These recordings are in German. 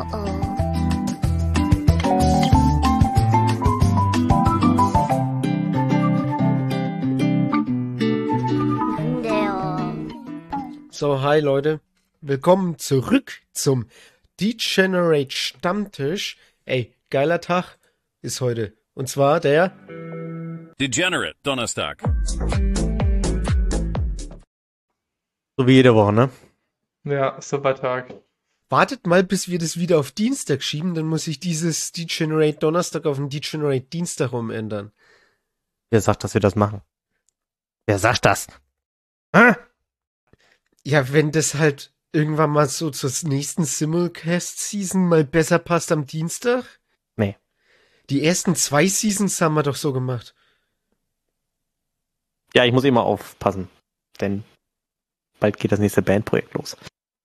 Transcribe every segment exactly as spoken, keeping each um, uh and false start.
Uh-oh. So, hi Leute. Willkommen zurück zum Degenerate Stammtisch. Ey, geiler Tag ist heute. Und zwar der Degenerate Donnerstag. So wie jede Woche, ne? Ja, super Tag. Wartet mal, bis wir das wieder auf Dienstag schieben, dann muss ich dieses Degenerate Donnerstag auf den Degenerate Dienstag umändern. Wer sagt, dass wir das machen? Wer sagt das? Hä? Ja, wenn das halt irgendwann mal so zur nächsten Simulcast-Season mal besser passt am Dienstag? Nee. Die ersten zwei Seasons haben wir doch so gemacht. Ja, ich muss immer aufpassen, denn bald geht das nächste Bandprojekt los.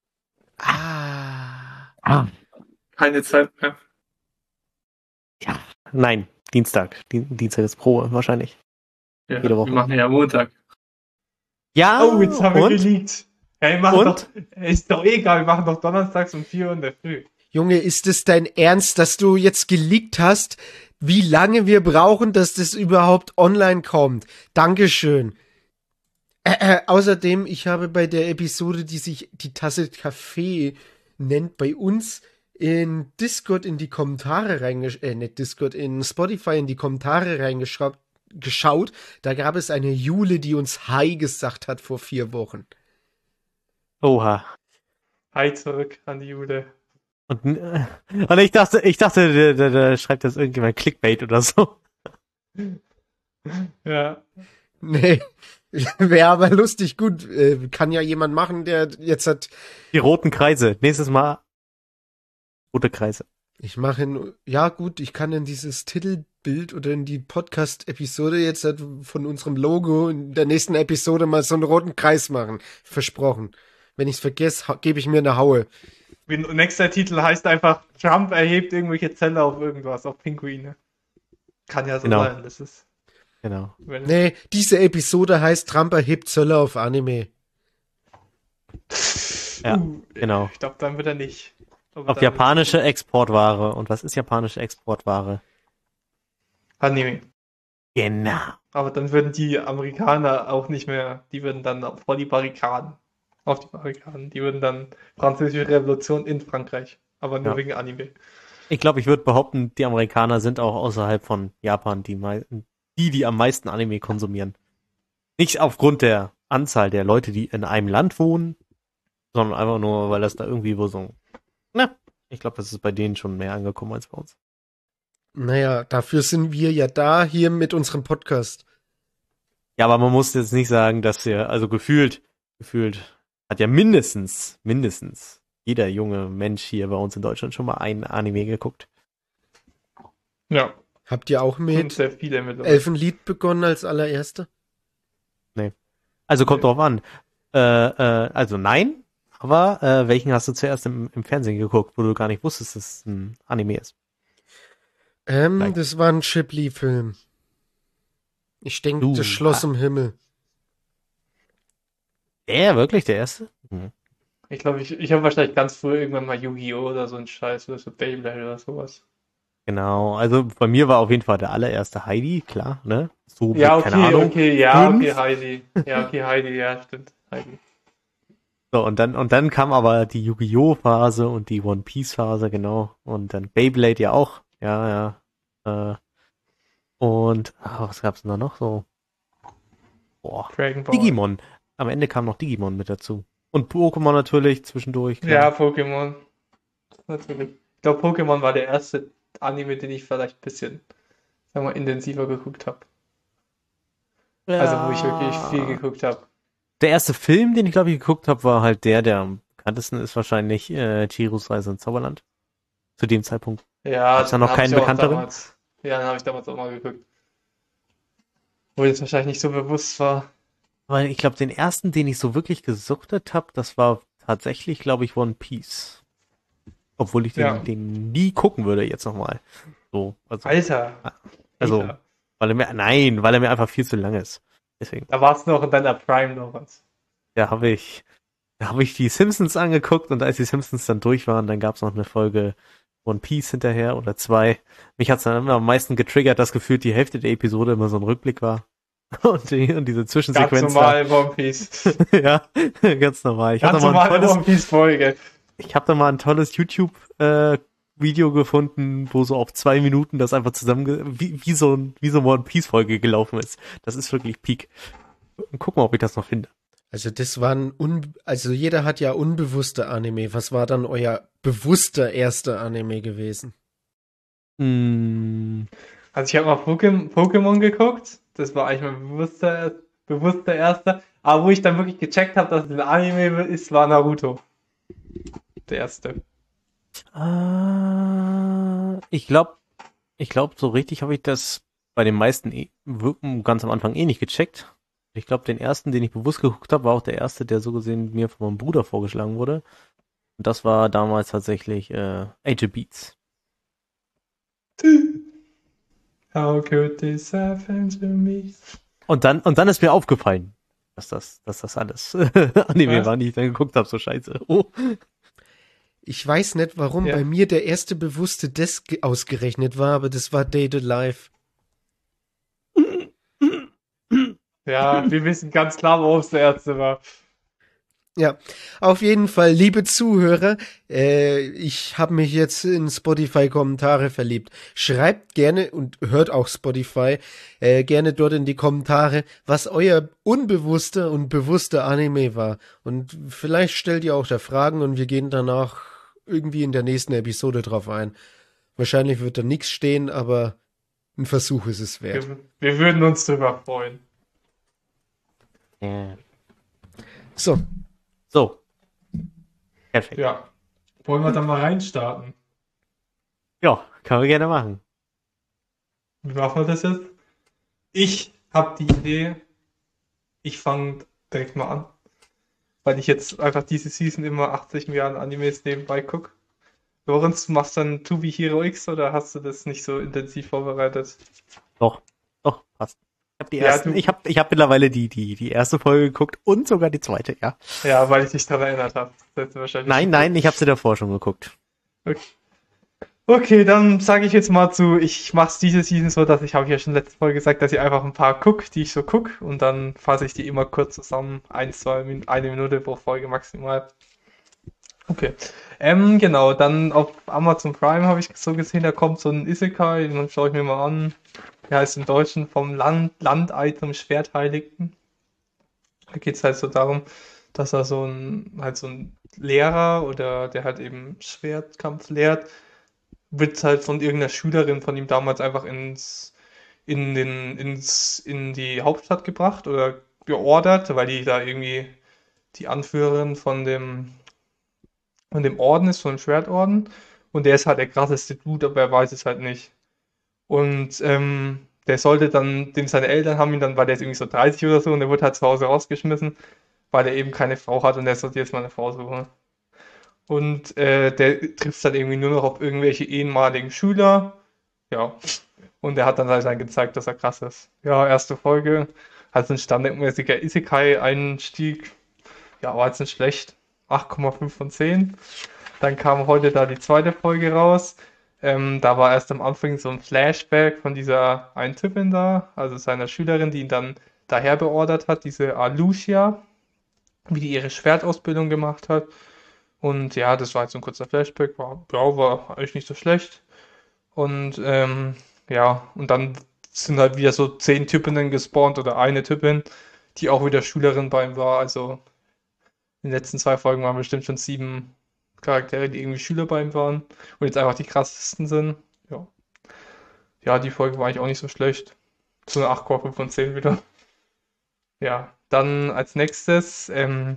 Ah. Ah. Keine Zeit mehr. Ja. Nein, Dienstag. Dien- Dienstag ist Probe, wahrscheinlich. Ja, Jede Woche. wir machen ja Montag. Ja, Oh, jetzt haben wir und? geleakt. Ja, wir machen Und? doch, ist doch egal, wir machen doch donnerstags um vier Uhr in der Früh. Junge, ist es dein Ernst, dass du jetzt geleakt hast, wie lange wir brauchen, dass das überhaupt online kommt? Dankeschön. Äh, äh, außerdem, ich habe bei der Episode, die sich die Tasse Kaffee nennt, bei uns in Discord in die Kommentare reingeschaut, äh, nicht Discord, in Spotify in die Kommentare reingeschaut, geschaut. Da gab es eine Jule, die uns Hi gesagt hat vor vier Wochen. Oha. Hi zurück an die Jude. Und, äh, und ich dachte, ich dachte, der, der, der schreibt das irgendjemand Clickbait oder so. Ja. Nee, wäre aber lustig, gut, äh, kann ja jemand machen, der jetzt hat. Die roten Kreise. Nächstes Mal rote Kreise. Ich mache in, ja gut, ich kann in dieses Titelbild oder in die Podcast-Episode jetzt halt von unserem Logo in der nächsten Episode mal so einen roten Kreis machen. Versprochen. Wenn ich's vergesse, ha- gebe ich mir eine Haue. Wie- Nächster Titel heißt einfach, Trump erhebt irgendwelche Zelle auf irgendwas, auf Pinguine. Kann ja so Genau. sein, das ist... Genau. Wenn Nee, diese Episode heißt Trump erhebt Zölle auf Anime. Ja, Uh, genau. Ich glaube, dann wird er nicht. Aber Auf dann- japanische Exportware. Und was ist japanische Exportware? Anime. Genau. Aber dann würden die Amerikaner auch nicht mehr, die würden dann vor die Barrikaden. Auf die Barrikaden. Die würden dann Französische Revolution in Frankreich. Aber nur Ja. wegen Anime. Ich glaube, ich würde behaupten, die Amerikaner sind auch außerhalb von Japan die, mei- die, die am meisten Anime konsumieren. Nicht aufgrund der Anzahl der Leute, die in einem Land wohnen, sondern einfach nur, weil das da irgendwie wo so... Na, ich glaube, das ist bei denen schon mehr angekommen als bei uns. Naja, dafür sind wir ja da, hier mit unserem Podcast. Ja, aber man muss jetzt nicht sagen, dass wir, also gefühlt, gefühlt hat ja mindestens, mindestens jeder junge Mensch hier bei uns in Deutschland schon mal ein Anime geguckt. Ja. Habt ihr auch Und mit sehr viele mittlerweile. Elfenlied begonnen als allererste? Also kommt Nee. drauf an. Äh, äh, also nein, aber äh, welchen hast du zuerst im, im Fernsehen geguckt, wo du gar nicht wusstest, dass es ein Anime ist? Ähm, Nein. das war ein Ghibli-Film. Ich denke, Du, das Schloss ah. im Himmel. Der, wirklich, der erste? Mhm. Ich glaube, ich, ich habe wahrscheinlich ganz früh irgendwann mal Yu-Gi-Oh! Oder so ein Scheiß oder so Beyblade oder sowas. Genau, also bei mir war auf jeden Fall der allererste Heidi, klar, ne? So, mit, Ja, okay, keine Ahnung. okay, ja, fünf. okay, Heidi. Ja, okay, Heidi, ja, stimmt. Heidi. So, und dann, und dann kam aber die Yu-Gi-Oh! Phase und die One Piece Phase, genau. Und dann Beyblade ja auch. Ja, ja. Äh, und, ah, was gab's denn da noch so? Boah. Dragon Ball. Digimon. Am Ende kam noch Digimon mit dazu. Und Pokémon natürlich zwischendurch. Ja, Klar. Pokémon. Natürlich. Ich glaube, Pokémon war der erste Anime, den ich vielleicht ein bisschen, sagen wir mal, intensiver geguckt habe. Also, wo ich wirklich viel geguckt habe. Der erste Film, den ich glaube ich geguckt habe, war halt der, der am bekanntesten ist wahrscheinlich äh, Chihiros Reise ins Zauberland. Zu dem Zeitpunkt. Ja, Gab's da noch hab keinen ich auch bekannteren? damals, ja, den habe ich damals auch mal geguckt. Wo das wahrscheinlich nicht so bewusst war. Weil ich glaube, den ersten, den ich so wirklich gesuchtet habe, das war tatsächlich, glaube ich, One Piece. Obwohl ich den, Ja. den nie gucken würde jetzt nochmal. So, also, Alter. also Alter. weil er mir, nein, weil er mir einfach viel zu lang ist. Deswegen, Da war's noch in deiner Prime noch was. da habe ich, Da habe ich die Simpsons angeguckt und als die Simpsons dann durch waren, dann gab es noch eine Folge One Piece hinterher oder zwei. Mich hat's dann immer am meisten getriggert, dass gefühlt die Hälfte der Episode immer so ein Rückblick war. Und, die, und diese Ganz Zwischensequenz normal One Piece. da. Ja, ganz normal. Ich habe Ganz da mal ein normale tolles, One Piece Folge. ich hab da mal ein tolles YouTube äh, Video gefunden, wo so auf zwei Minuten das einfach zusammen wie, wie so ein wie so eine One Piece Folge gelaufen ist. Das ist wirklich Peak. Guck mal, ob ich das noch finde. Also das waren, un also jeder hat ja unbewusste Anime. Was war dann euer bewusster erster Anime gewesen? Mm, Also ich habe mal Pokémon, Pokémon geguckt. Das war eigentlich mein bewusster, bewusster erster. Aber wo ich dann wirklich gecheckt habe, dass es ein Anime ist, war Naruto. Der erste. äh, ich glaube, ich glaube, so richtig habe ich das bei den meisten eh, wirken ganz am Anfang eh nicht gecheckt. Ich glaube, den ersten, den ich bewusst geguckt habe, war auch der erste, der so gesehen mir von meinem Bruder vorgeschlagen wurde. Und das war damals tatsächlich äh, Age of Beats. How could this happen to me? Und dann, und dann ist mir aufgefallen, dass das, dass das alles Anime Was? war, die ich dann geguckt habe, so scheiße. Oh. Ich weiß nicht, warum Ja. bei mir der erste bewusste das ge- ausgerechnet war, aber das war Date Alive. Ja, wir wissen ganz klar, worum es der erste war. Ja, auf jeden Fall, liebe Zuhörer, äh, ich habe mich jetzt in Spotify-Kommentare verliebt. Schreibt gerne und hört auch Spotify, äh, gerne dort in die Kommentare, was euer unbewusster und bewusster Anime war. Und vielleicht stellt ihr auch da Fragen und wir gehen danach irgendwie in der nächsten Episode drauf ein. Wahrscheinlich wird da nichts stehen, aber ein Versuch ist es wert. Wir, wir würden uns drüber freuen. Ja. So, So. Perfekt. Ja. Ja. Wollen wir da mal reinstarten? ja, kann man gerne machen. Wie machen wir das jetzt? Ich habe die Idee, ich fange direkt mal an. Weil ich jetzt einfach diese Season immer achtzig Milliarden Animes nebenbei gucke. Lorenz, du machst dann To Be Hero X oder hast du das nicht so intensiv vorbereitet? Doch, doch, passt. Ich habe die Ja, ersten, du- ich habe ich hab mittlerweile die, die, die erste Folge geguckt und sogar die zweite, ja. Ja, weil ich dich daran erinnert habe. Das hättest du wahrscheinlich Nein, nicht nein, ich habe sie davor schon geguckt. Okay. Okay, dann sage ich jetzt mal zu, ich mache es diese Season so, dass ich, habe ich ja schon letzte Folge gesagt, dass ich einfach ein paar gucke, die ich so gucke und dann fasse ich die immer kurz zusammen, ein, zwei, Min eine Minute pro Folge maximal. Okay, ähm, genau, dann auf Amazon Prime habe ich so gesehen, da kommt so ein Isekai, den schaue ich mir mal an. Der heißt im Deutschen vom Land, Landei zum Schwertheiligen. Da geht es halt so darum, dass er so ein, halt so ein Lehrer oder der halt eben Schwertkampf lehrt, wird halt von irgendeiner Schülerin von ihm damals einfach ins, in den, ins, in die Hauptstadt gebracht oder beordert, weil die da irgendwie die Anführerin von dem, von dem Orden ist, von dem Schwertorden. Und der ist halt der krasseste Dude, aber er weiß es halt nicht. Und ähm, der sollte dann, dem seine Eltern haben ihn dann, weil der ist irgendwie so dreißig oder so, und der wurde halt zu Hause rausgeschmissen, weil er eben keine Frau hat und der sollte jetzt mal eine Frau suchen. Und äh, der trifft dann irgendwie nur noch auf irgendwelche ehemaligen Schüler. Ja. Und der hat dann halt dann gezeigt, dass er krass ist. Ja, erste Folge. Halt so ein standardmäßiger Isekai-Einstieg. Ja, war jetzt nicht schlecht. acht Komma fünf von zehn. Dann kam heute da die zweite Folge raus. Ähm, da war erst am Anfang so ein Flashback von dieser einen Typin da, also seiner Schülerin, die ihn dann daher beordert hat, diese Alucia, wie die ihre Schwertausbildung gemacht hat. Und ja, das war jetzt so ein kurzer Flashback, war, ja, war eigentlich nicht so schlecht. Und ähm, ja, und dann sind halt wieder so zehn Typinnen gespawnt oder eine Typin, die auch wieder Schülerin bei ihm war. Also in den letzten zwei Folgen waren bestimmt schon sieben Charaktere, die irgendwie Schüler bei ihm waren und jetzt einfach die krassesten sind. Ja, ja, die Folge war eigentlich auch nicht so schlecht. So eine acht Komma fünf von zehn wieder. Ja, dann als nächstes ähm,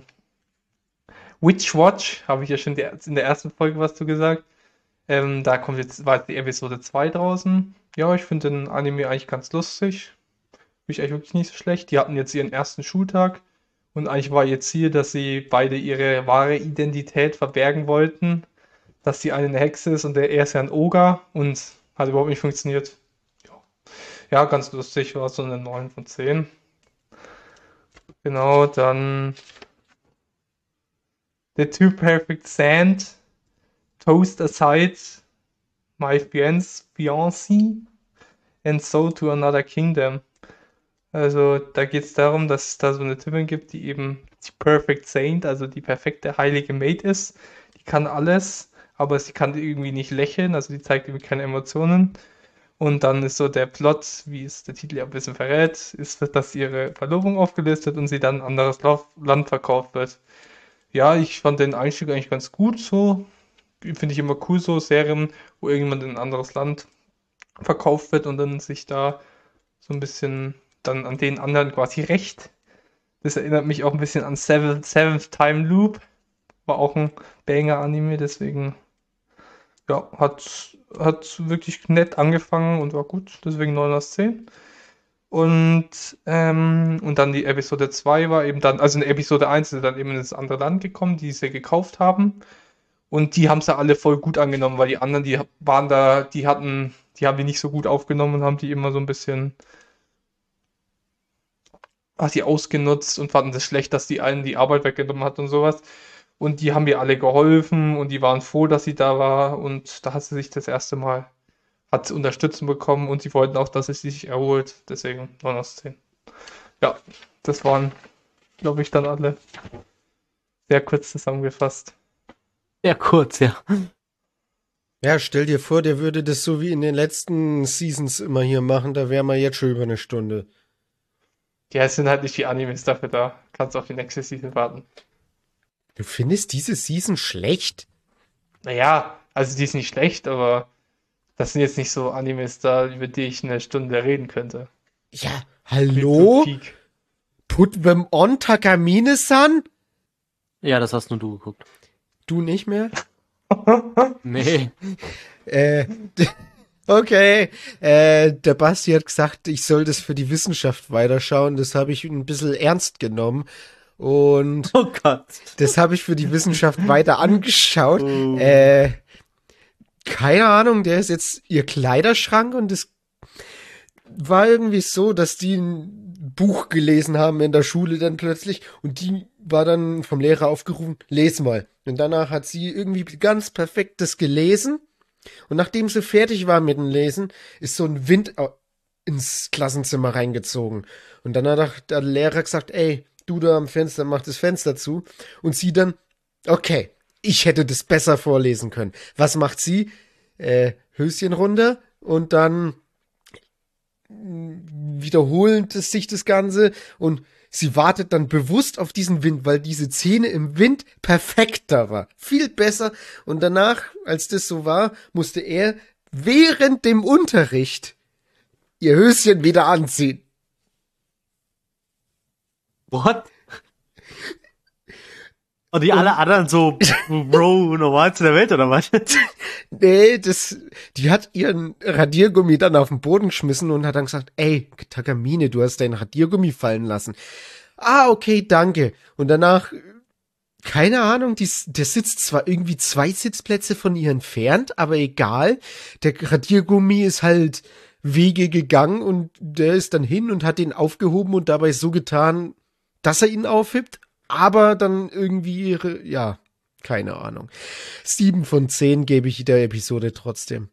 Witch Watch, habe ich ja schon die, in der ersten Folge was zu gesagt. Ähm, da kommt jetzt, war jetzt die Episode zwei draußen. Ja, ich finde den Anime eigentlich ganz lustig. Finde ich eigentlich wirklich nicht so schlecht. Die hatten jetzt ihren ersten Schultag und eigentlich war ihr Ziel, dass sie beide ihre wahre Identität verbergen wollten. Dass die eine eine Hexe ist und der er ist ja ein Oger und hat überhaupt nicht funktioniert. Ja, ja, ganz lustig, war so eine neun von zehn. Genau, dann The Two Perfect Sand, Toast Aside, My Fiance, Fiancé, and So to Another Kingdom. Also da geht es darum, dass es da so eine Typin gibt, die eben die Perfect Saint, also die perfekte heilige Maid ist. Die kann alles, aber sie kann irgendwie nicht lächeln, also die zeigt irgendwie keine Emotionen. Und dann ist so der Plot, wie es der Titel ja ein bisschen verrät, ist, dass ihre Verlobung aufgelöst wird und sie dann in ein anderes Lauf- Land verkauft wird. Ja, ich fand den Einstieg eigentlich ganz gut so. Finde ich immer cool so, Serien, wo irgendjemand in ein anderes Land verkauft wird und dann sich da so ein bisschen dann an den anderen quasi rächt. Das erinnert mich auch ein bisschen an Seventh, Seventh Time Loop. War auch ein Banger-Anime, deswegen ja, hat, hat wirklich nett angefangen und war gut, deswegen neun aus zehn. Und, ähm, und dann die Episode zwei war eben dann, also in Episode eins ist dann eben ins andere Land gekommen, die sie gekauft haben. Und die haben es ja alle voll gut angenommen, weil die anderen, die waren da, die hatten, die haben die nicht so gut aufgenommen und haben die immer so ein bisschen, ach, die ausgenutzt und fanden das schlecht, dass die allen die Arbeit weggenommen hat und sowas. Und die haben mir alle geholfen und die waren froh, dass sie da war. Und da hat sie sich das erste Mal, hat sie Unterstützung bekommen und sie wollten auch, dass sie sich erholt. Deswegen neun aus zehn. Ja, das waren, glaube ich, dann alle sehr kurz zusammengefasst. Sehr kurz, ja. Ja, stell dir vor, der würde das so wie in den letzten Seasons immer hier machen, da wären wir jetzt schon über eine Stunde. Ja, es sind halt nicht die Animes dafür da. Kannst auf die nächste Season warten. Du findest diese Season schlecht? Naja, also die ist nicht schlecht, aber das sind jetzt nicht so Animes da, über die ich eine Stunde reden könnte. Ja, Viel zu hallo? Peak. Put them on, Takamine-san? Ja, das hast nur du geguckt. Du nicht mehr? Nee. Äh, okay. Äh, der Basti hat gesagt, ich soll das für die Wissenschaft weiterschauen. Das habe ich ein bisschen ernst genommen. Und Oh Gott. das habe ich für die Wissenschaft weiter angeschaut. Oh. Äh, keine Ahnung, der ist jetzt ihr Kleiderschrank und es war irgendwie so, dass die ein Buch gelesen haben in der Schule dann plötzlich und die war dann vom Lehrer aufgerufen, les mal. Und danach hat sie irgendwie ganz perfekt das gelesen und nachdem sie fertig war mit dem Lesen, ist so ein Wind au- ins Klassenzimmer reingezogen. Und dann hat der Lehrer gesagt, ey, du da am Fenster, mach das Fenster zu. Und sie dann, okay, ich hätte das besser vorlesen können. Was macht sie? Äh, Höschen runter und dann wiederholend sich das Ganze und sie wartet dann bewusst auf diesen Wind, weil diese Szene im Wind perfekter war. Viel besser. Und danach, als das so war, musste er während dem Unterricht ihr Höschen wieder anziehen. What? Und die alle anderen so, Bro, normalste der Welt, oder was? Nee, das, die hat ihren Radiergummi dann auf den Boden geschmissen und hat dann gesagt, ey, Takamine, du hast deinen Radiergummi fallen lassen. Ah, okay, danke. Und danach, keine Ahnung, die, der sitzt zwar irgendwie zwei Sitzplätze von ihr entfernt, aber egal. Der Radiergummi ist halt Wege gegangen und der ist dann hin und hat den aufgehoben und dabei so getan, dass er ihn aufhebt, aber dann irgendwie ihre, ja, keine Ahnung. Sieben von zehn gebe ich der Episode trotzdem.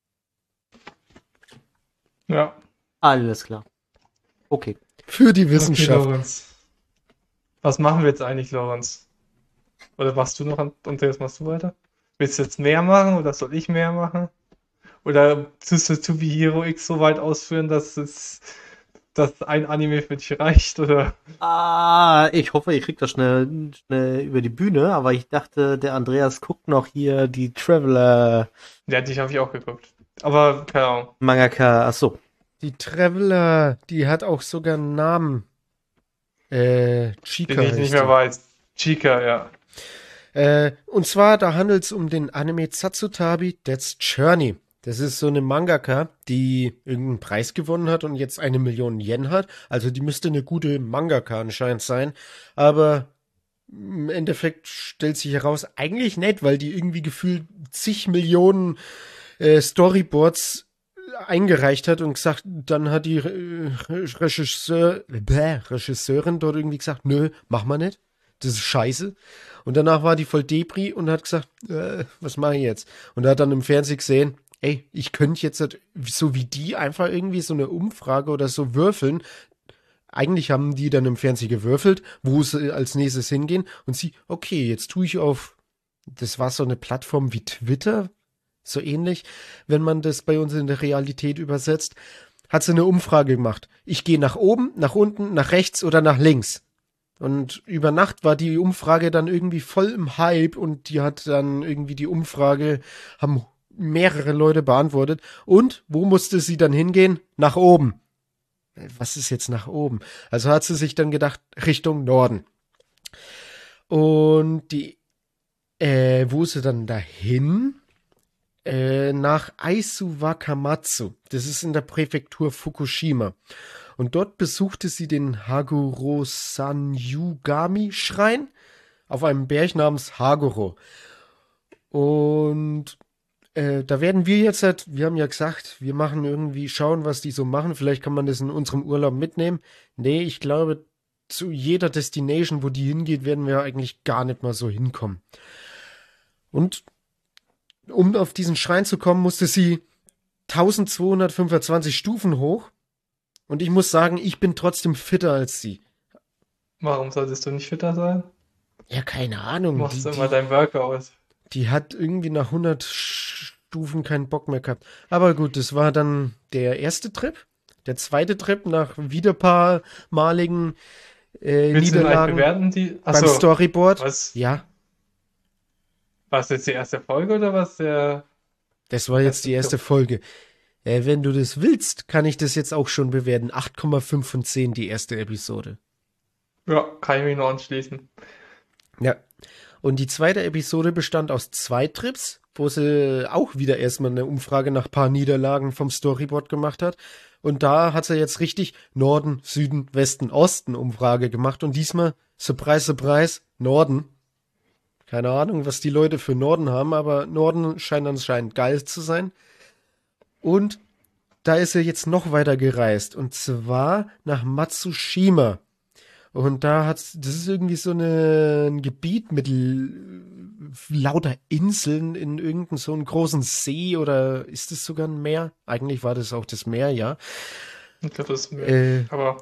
Ja. Alles klar. Okay. Für die Okay, Wissenschaft. Lorenz. Was machen wir jetzt eigentlich, Lorenz? Oder machst du noch, An- Andreas, machst du weiter? Willst du jetzt mehr machen oder soll ich mehr machen? Oder tust du To Be Hero X so weit ausführen, dass es dass ein Anime für dich reicht? Oder? Ah, ich hoffe, ich krieg das schnell, schnell über die Bühne, aber ich dachte, der Andreas guckt noch hier die Traveler Ja, dich habe ich auch geguckt. Aber keine Ahnung. Mangaka. Ach so. Die Traveler, die hat auch sogar einen Namen. Äh, Chica Den ich heißt nicht mehr die. weiß. Chica, ja. Äh, und zwar, da handelt es um den Anime Satsutabi Death's Journey. Das ist so eine Mangaka, die irgendeinen Preis gewonnen hat und jetzt eine Million Yen hat. Also die müsste eine gute Mangaka anscheinend sein. Aber im Endeffekt stellt sich heraus, eigentlich nicht, weil die irgendwie gefühlt zig Millionen äh, Storyboards eingereicht hat und gesagt, dann hat die äh, Regisseur, bäh, Regisseurin dort irgendwie gesagt, nö, mach mal nicht. das ist scheiße. Und danach war die voll Depri und hat gesagt, äh, was mache ich jetzt? Und er hat dann im Fernsehen gesehen, ey, ich könnte jetzt halt so wie die einfach irgendwie so eine Umfrage oder so würfeln. Eigentlich haben die dann im Fernsehen gewürfelt, wo sie als nächstes hingehen. Und sie, okay, jetzt tue ich auf, das war so eine Plattform wie Twitter, so ähnlich, wenn man das bei uns in der Realität übersetzt, hat sie eine Umfrage gemacht. Ich gehe nach oben, nach unten, nach rechts oder nach links. Und über Nacht war die Umfrage dann irgendwie voll im Hype und die hat dann irgendwie die Umfrage, haben mehrere Leute beantwortet. Und wo musste sie dann hingehen? Nach oben. Was ist jetzt nach oben? Also hat sie sich dann gedacht, Richtung Norden. Und die, äh, wo ist sie dann dahin? Äh, nach Aizu Wakamatsu. Das ist in der Präfektur Fukushima. Und dort besuchte sie den Haguro-san-yugami-Schrein auf einem Berg namens Haguro. Und äh, da werden wir jetzt halt, wir haben ja gesagt, wir machen irgendwie, schauen, was die so machen. Vielleicht kann man das in unserem Urlaub mitnehmen. Nee, ich glaube, zu jeder Destination, wo die hingeht, werden wir eigentlich gar nicht mal so hinkommen. Und um auf diesen Schrein zu kommen, musste sie eintausendzweihundertfünfundzwanzig Stufen hoch. Und ich muss sagen, ich bin trotzdem fitter als sie. Warum solltest du nicht fitter sein? Ja, keine Du Ahnung. machst Die, immer die, dein Workout. die hat irgendwie nach hundert Stufen keinen Bock mehr gehabt. Aber gut, das war dann der erste Trip. Der zweite Trip nach wieder paar maligen äh, Willst du vielleicht Niederlagen bewerten, die? beim Achso, Storyboard. was? Ja, War es jetzt die erste Folge oder was der das war jetzt erste die erste Trip? Folge. Äh, wenn du das willst, kann ich das jetzt auch schon bewerten. acht Komma fünf von zehn die erste Episode. Ja, kann ich mich nur anschließen. Ja. Und die zweite Episode bestand aus zwei Trips, wo sie auch wieder erstmal eine Umfrage nach paar Niederlagen vom Storyboard gemacht hat. Und da hat sie jetzt richtig Norden, Süden, Westen, Osten Umfrage gemacht. Und diesmal, Surprise, Surprise, Norden. Keine Ahnung, was die Leute für Norden haben, aber Norden scheint anscheinend geil zu sein. Und da ist er jetzt noch weiter gereist. Und zwar nach Matsushima. Und da hat das ist irgendwie so eine, ein Gebiet mit l- lauter Inseln in irgendeinem so einem großen See oder ist es sogar ein Meer? Eigentlich war das auch das Meer, ja. Ich glaube, das ist mir. Äh, Aber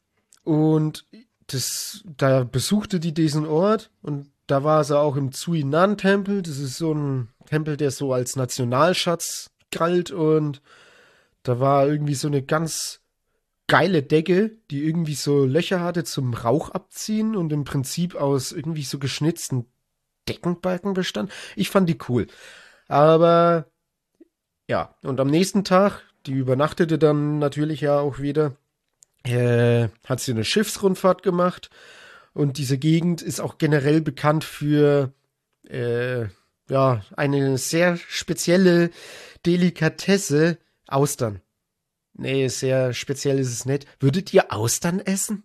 und das, da besuchte die diesen Ort und da war sie auch im Zuinan-Tempel. Das ist so ein Tempel, der so als Nationalschatz galt und da war irgendwie so eine ganz geile Decke, die irgendwie so Löcher hatte zum Rauch abziehen und im Prinzip aus irgendwie so geschnitzten Deckenbalken bestand. Ich fand die cool. Aber ja, und am nächsten Tag, die übernachtete dann natürlich ja auch wieder, äh, hat sie eine Schiffsrundfahrt gemacht. Und diese Gegend ist auch generell bekannt für äh, ja, eine sehr spezielle Delikatesse, Austern. Nee, sehr speziell ist es nicht. Würdet ihr Austern essen?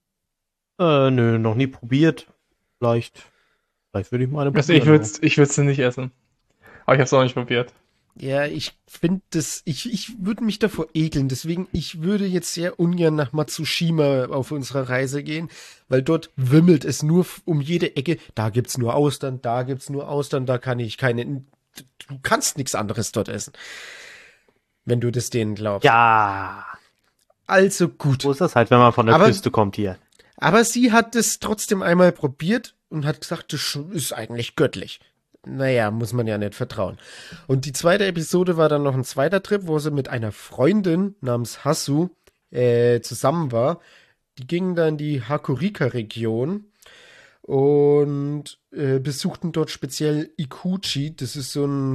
Äh, nö, noch nie probiert. Vielleicht, vielleicht würde ich mal eine also ich probieren. würde ich würd's nicht essen. Aber ich habe es auch nicht probiert. Ja, ich finde das, ich, ich würde mich davor ekeln. Deswegen, ich würde jetzt sehr ungern nach Matsushima auf unserer Reise gehen, weil dort wimmelt es nur f- um jede Ecke. Da gibt's nur Austern, da gibt's nur Austern, da kann ich keine. Du kannst nichts anderes dort essen, wenn du das denen glaubst. Ja, Also gut. so ist das halt, wenn man von der Aber- Küste kommt hier. Aber sie hat es trotzdem einmal probiert und hat gesagt, das ist eigentlich göttlich. Naja, muss man ja nicht vertrauen. Und die zweite Episode war dann noch ein zweiter Trip, wo sie mit einer Freundin namens Hasu äh, zusammen war. Die gingen dann in die Hakurika-Region und äh, besuchten dort speziell Ikuchi. Das ist so eine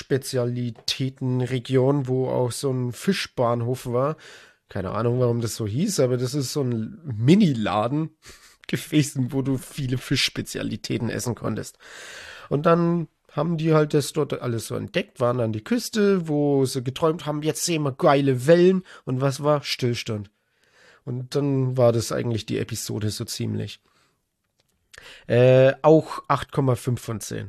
Fischspezialitätenregion, wo auch so ein Fischbahnhof war. Keine Ahnung, warum das so hieß, aber das ist so ein Mini-Laden gewesen, wo du viele Fischspezialitäten essen konntest. Und dann haben die halt das dort alles so entdeckt, waren an die Küste, wo sie geträumt haben, jetzt sehen wir geile Wellen. Und was war? Stillstand. Und dann war das eigentlich die Episode so ziemlich. Äh, auch acht Komma fünf von zehn.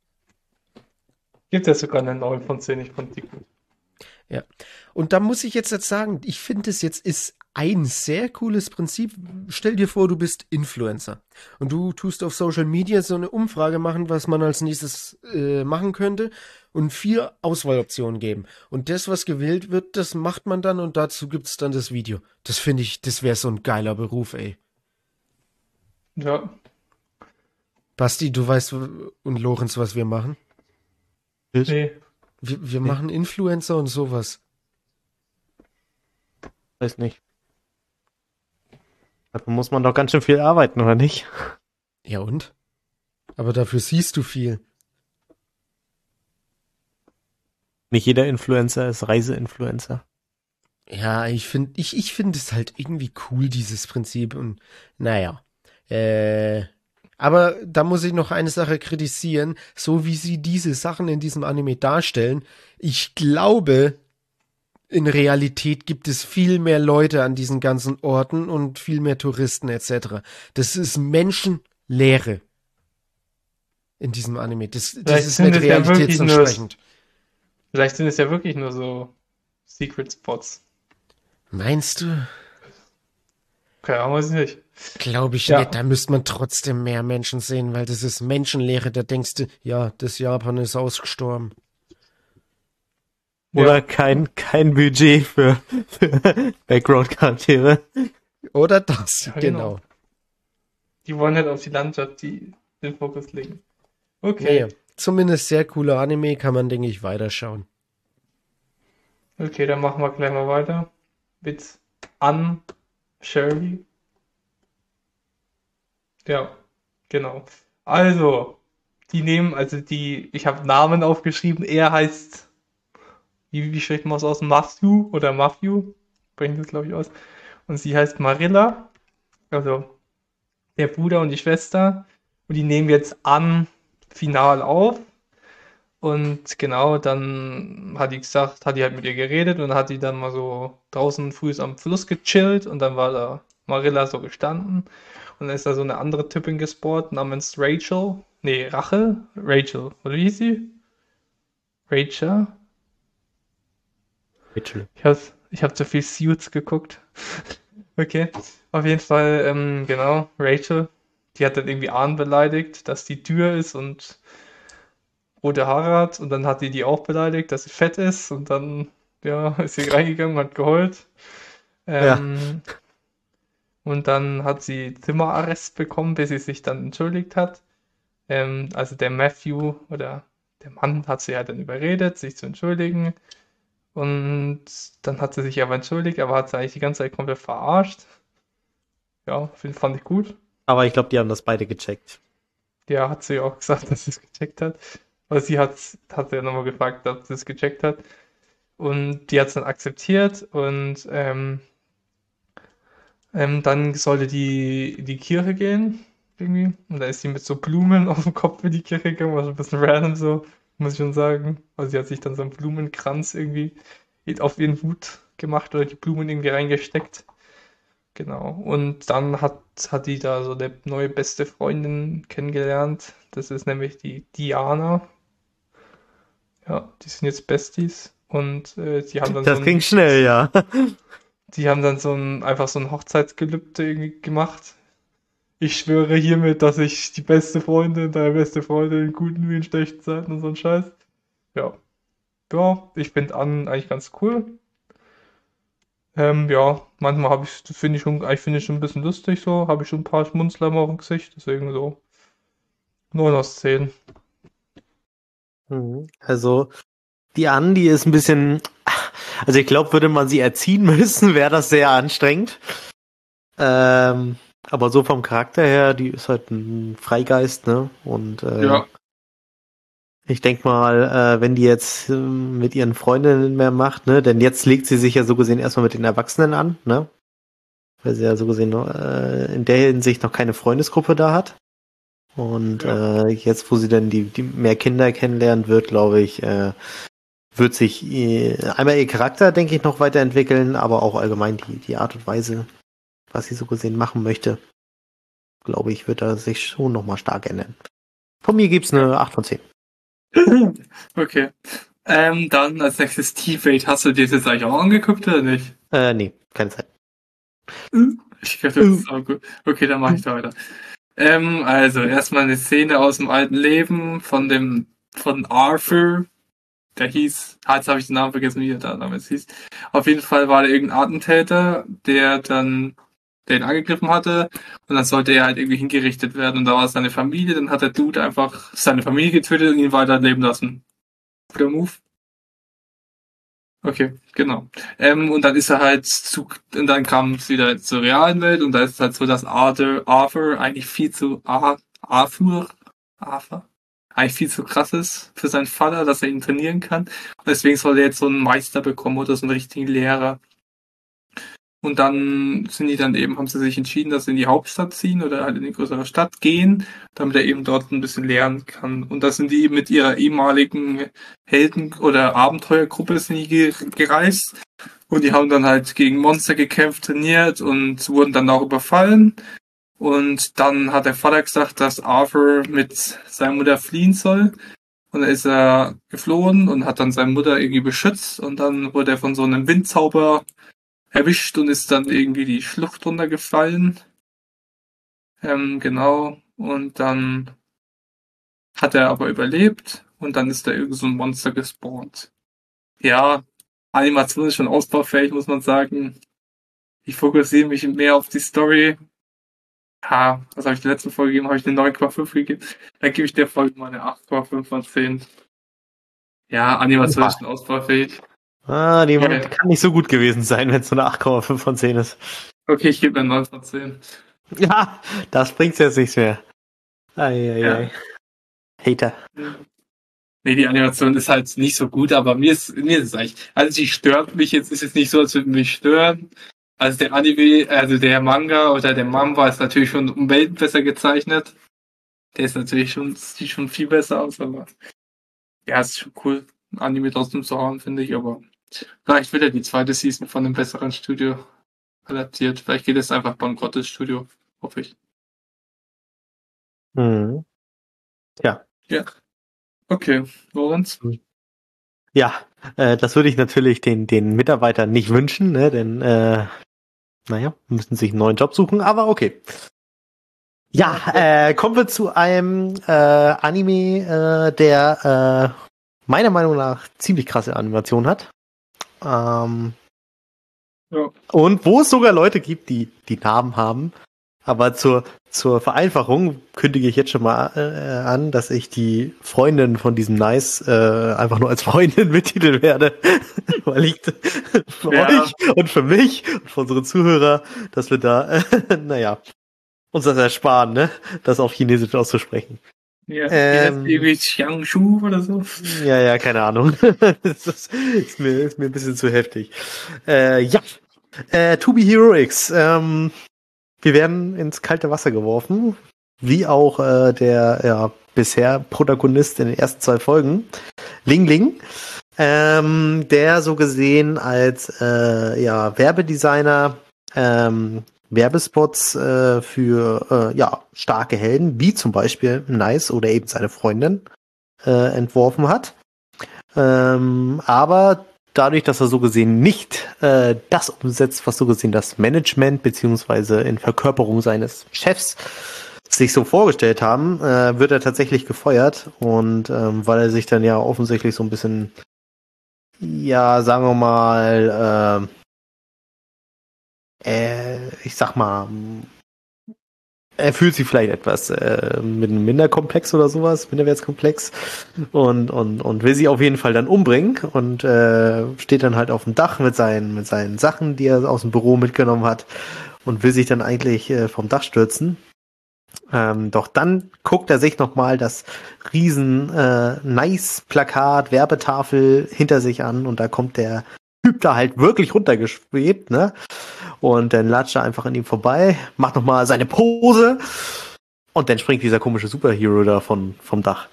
Gibt ja sogar eine neun von zehn, ich fand die gut. Und da muss ich jetzt, jetzt sagen, ich finde es jetzt ist ein sehr cooles Prinzip. Stell dir vor, du bist Influencer und du tust auf Social Media so eine Umfrage machen, was man als nächstes äh, machen könnte und vier Auswahloptionen geben. Und das, was gewählt wird, das macht man dann und dazu gibt's dann das Video. Das finde ich, das wäre so ein geiler Beruf, ey. Ja. Basti, du weißt und Lorenz, was wir machen? Nee. Wir, wir machen Influencer und sowas. Weiß nicht. Dafür muss man doch ganz schön viel arbeiten, oder nicht? Ja und? Aber dafür siehst du viel. Nicht jeder Influencer ist Reiseinfluencer. Ja, ich finde, ich, ich finde es halt irgendwie cool, dieses Prinzip. Und naja. Äh, aber da muss ich noch eine Sache kritisieren. So wie sie diese Sachen in diesem Anime darstellen, ich glaube, in Realität gibt es viel mehr Leute an diesen ganzen Orten und viel mehr Touristen et cetera. Das ist Menschenleere in diesem Anime. Das, das Vielleicht ist sind nicht es ja wirklich nur- realitätsentsprechend. Vielleicht sind es ja wirklich nur so Secret Spots. Meinst du? Keine Ahnung, weiß ich nicht. Glaube ich Ja. nicht. Da müsste man trotzdem mehr Menschen sehen, weil das ist Menschenleere. Da denkst du, ja, das Japan ist ausgestorben. Oder Ja. kein, kein Budget für, für Background-Charaktere. Oder das, Ja, genau. genau. Die wollen halt auf die Landschaft die, den Fokus legen. Okay. Nee, zumindest sehr cooler Anime, kann man, denke ich, weiterschauen. Okay, dann machen wir gleich mal weiter mit Anne Shirley. Ja, genau. Also, die nehmen, also die, ich habe Namen aufgeschrieben. Er heißt, wie, wie spricht man es aus? Matthew oder Matthew? Sprechen das, glaube ich, aus. Und sie heißt Marilla. Also, der Bruder und die Schwester. Und die nehmen jetzt an final auf. Und genau, dann hat die gesagt, hat die halt mit ihr geredet und dann hat die dann mal so draußen früh am Fluss gechillt und dann war da Marilla so gestanden und dann ist da so eine andere Typin gespawnt namens Rachel. Nee, Rachel? Rachel. Oder wie hieß sie? Rachel? Mitchell. Ich hab, ich hab zu viel Suits geguckt. Okay. Auf jeden Fall, ähm, genau, Rachel. Die hat dann irgendwie Ahn beleidigt, dass die Tür ist und rote Haare hat und dann hat die die auch beleidigt, dass sie fett ist und dann, ja, ist sie reingegangen und hat geheult. Ähm, Und dann hat sie Zimmerarrest bekommen, bis sie sich dann entschuldigt hat. Ähm, also der Matthew oder der Mann hat sie halt dann überredet, sich zu entschuldigen. Und dann hat sie sich aber entschuldigt, aber hat sie eigentlich die ganze Zeit komplett verarscht. Ja, find, fand ich gut. Aber ich glaube, die haben das beide gecheckt. Ja, hat sie auch gesagt, dass sie es gecheckt hat. Aber sie hat, hat sie ja nochmal gefragt, ob sie es gecheckt hat. Und die hat es dann akzeptiert und ähm, ähm, dann sollte die in die Kirche gehen, irgendwie. Und da ist sie mit so Blumen auf dem Kopf in die Kirche gegangen, war schon ein bisschen random so, muss ich schon sagen. Also sie hat sich dann so einen Blumenkranz irgendwie auf ihren Hut gemacht oder die Blumen irgendwie reingesteckt. Genau. Und dann hat, hat die da so eine neue beste Freundin kennengelernt. Das ist nämlich die Diana. Ja, die sind jetzt Besties. Und äh, die haben dann Das so ging ein, schnell, ja. die haben dann so ein, einfach so ein Hochzeitsgelübde irgendwie gemacht. Ich schwöre hiermit, dass ich die beste Freundin, deine beste Freundin in guten wie in schlechten Zeiten und so ein Scheiß. Ja. Ja, ich finde Anne eigentlich ganz cool. Ähm, ja, manchmal habe ich, das finde ich schon, ich finde ich schon ein bisschen lustig so, habe ich schon ein paar Schmunzler auf dem Gesicht, deswegen so neun aus zehn. Mhm. Also, die Anne, die ist ein bisschen, also ich glaube, würde man sie erziehen müssen, wäre das sehr anstrengend. Ähm, aber so vom Charakter her, die ist halt ein Freigeist, ne? Und äh, Ja. ich denk mal, äh, wenn die jetzt äh, mit ihren Freundinnen mehr macht, ne? Denn jetzt legt sie sich ja so gesehen erstmal mit den Erwachsenen an, ne? Weil sie ja so gesehen noch, äh, in der Hinsicht noch keine Freundesgruppe da hat. Und Ja. äh, jetzt, wo sie dann die, die mehr Kinder kennenlernen wird, glaube ich, äh, wird sich äh, einmal ihr Charakter, denke ich, noch weiterentwickeln, aber auch allgemein die, die Art und Weise, was sie so gesehen machen möchte, glaube ich, wird da sich schon nochmal stark ändern. Von mir gibt's eine acht von zehn. Okay. Ähm, dann als nächstes T-Fate. Hast du dir das jetzt eigentlich auch angeguckt oder nicht? Äh, nee, keine Zeit. Ich glaube, das ist auch gut. Okay, dann mache ich da weiter. Ähm, also erstmal eine Szene aus dem alten Leben von dem von Arthur. Der hieß, ah, jetzt habe ich den Namen vergessen, wie er da damals hieß. Auf jeden Fall war er irgendein Attentäter, der dann der ihn angegriffen hatte und dann sollte er halt irgendwie hingerichtet werden und da war es seine Familie, dann hat der Dude einfach seine Familie getötet und ihn weiterleben lassen. Guter Move. Okay, genau. Ähm, und dann ist er halt zu, und dann kam es wieder zur realen Welt und da ist es halt so, dass Arthur, Arthur eigentlich viel zu, Ar- Arthur, Arthur, eigentlich viel zu krass ist für seinen Vater, dass er ihn trainieren kann. Und deswegen soll er jetzt so einen Meister bekommen oder so einen richtigen Lehrer. Und dann sind die dann eben, haben sie sich entschieden, dass sie in die Hauptstadt ziehen oder halt in die größere Stadt gehen, damit er eben dort ein bisschen lernen kann. Und da sind die eben mit ihrer ehemaligen Helden- oder Abenteuergruppe sind die ge- gereist. Und die haben dann halt gegen Monster gekämpft, trainiert und wurden dann auch überfallen. Und dann hat der Vater gesagt, dass Arthur mit seiner Mutter fliehen soll. Und dann ist er geflohen und hat dann seine Mutter irgendwie beschützt. Und dann wurde er von so einem Windzauber erwischt und ist dann irgendwie die Schlucht runtergefallen. Ähm, genau. Und dann hat er aber überlebt und dann ist da irgend so ein Monster gespawnt. Ja, Animation ist schon ausbaufähig, muss man sagen. Ich fokussiere mich mehr auf die Story. Ja, was habe ich der letzten Folge gegeben? Habe ich eine neun Komma fünf gegeben? Dann gebe ich der Folge mal eine acht Komma fünf von zehn. Ja, Animation ist schon ausbaufähig. Ah, die Ja. kann nicht so gut gewesen sein, wenn es so eine acht Komma fünf von zehn ist. Okay, ich gebe eine neun von zehn. Ja, das bringt jetzt nichts mehr. Eieiei. Ja. Hater. Nee, die Animation ist halt nicht so gut, aber mir ist, mir ist es eigentlich, also sie stört mich jetzt, ist jetzt nicht so, als würde mich stören. Also der Anime, also der Manga oder der Manga ist natürlich schon um Welten besser gezeichnet. Der ist natürlich schon, sieht schon viel besser aus, aber ja, es ist schon cool, ein Anime trotzdem zu haben, finde ich, aber vielleicht wird ja die zweite Season von einem besseren Studio adaptiert. Vielleicht geht es einfach bankrott, das Studio, hoffe ich. Mhm. Ja. Ja. Okay, Lorenz? Ja, äh, das würde ich natürlich den, den Mitarbeitern nicht wünschen, ne? Denn, äh, naja, müssen sich einen neuen Job suchen, aber okay. Ja, äh, kommen wir zu einem äh, Anime, äh, der äh, meiner Meinung nach ziemlich krasse Animation hat. Ähm, Ja. Und wo es sogar Leute gibt, die die Namen haben. Aber zur, zur Vereinfachung kündige ich jetzt schon mal äh, an, dass ich die Freundin von diesem Nice äh, einfach nur als Freundin mittiteln werde. Weil ich für Ja. euch und für mich und für unsere Zuhörer, dass wir da, äh, naja, uns das ersparen, ne? Das auf Chinesisch auszusprechen. Ja, Ähm. ähm, irgendwie Xiangshu oder so. Ja, ja, keine Ahnung. Das ist, ist, mir, ist mir ein bisschen zu heftig. Äh, ja, äh, To Be Hero X. Ähm, wir werden ins kalte Wasser geworfen, wie auch äh, der ja, bisher Protagonist in den ersten zwei Folgen, Ling Ling, ähm, der so gesehen als äh, ja, Werbedesigner ähm, Werbespots äh, für äh, ja, starke Helden, wie zum Beispiel Nice oder eben seine Freundin, äh, entworfen hat. Ähm, aber dadurch, dass er so gesehen nicht äh, das umsetzt, was so gesehen das Management beziehungsweise in Verkörperung seines Chefs sich so vorgestellt haben, äh, wird er tatsächlich gefeuert. Und ähm, weil er sich dann ja offensichtlich so ein bisschen, ja, sagen wir mal, äh, äh, ich sag mal, er fühlt sich vielleicht etwas äh, mit einem Minderkomplex oder sowas, Minderwertskomplex und, und, und will sie auf jeden Fall dann umbringen und äh, steht dann halt auf dem Dach mit seinen, mit seinen Sachen, die er aus dem Büro mitgenommen hat und will sich dann eigentlich äh, vom Dach stürzen. Ähm, doch dann guckt er sich nochmal das riesen äh, Nice-Plakat, Werbetafel hinter sich an und da kommt der Typ da halt wirklich runtergeschwebt, ne? Und dann latscht er einfach an ihm vorbei, macht nochmal seine Pose und dann springt dieser komische Superhero da von, vom Dach.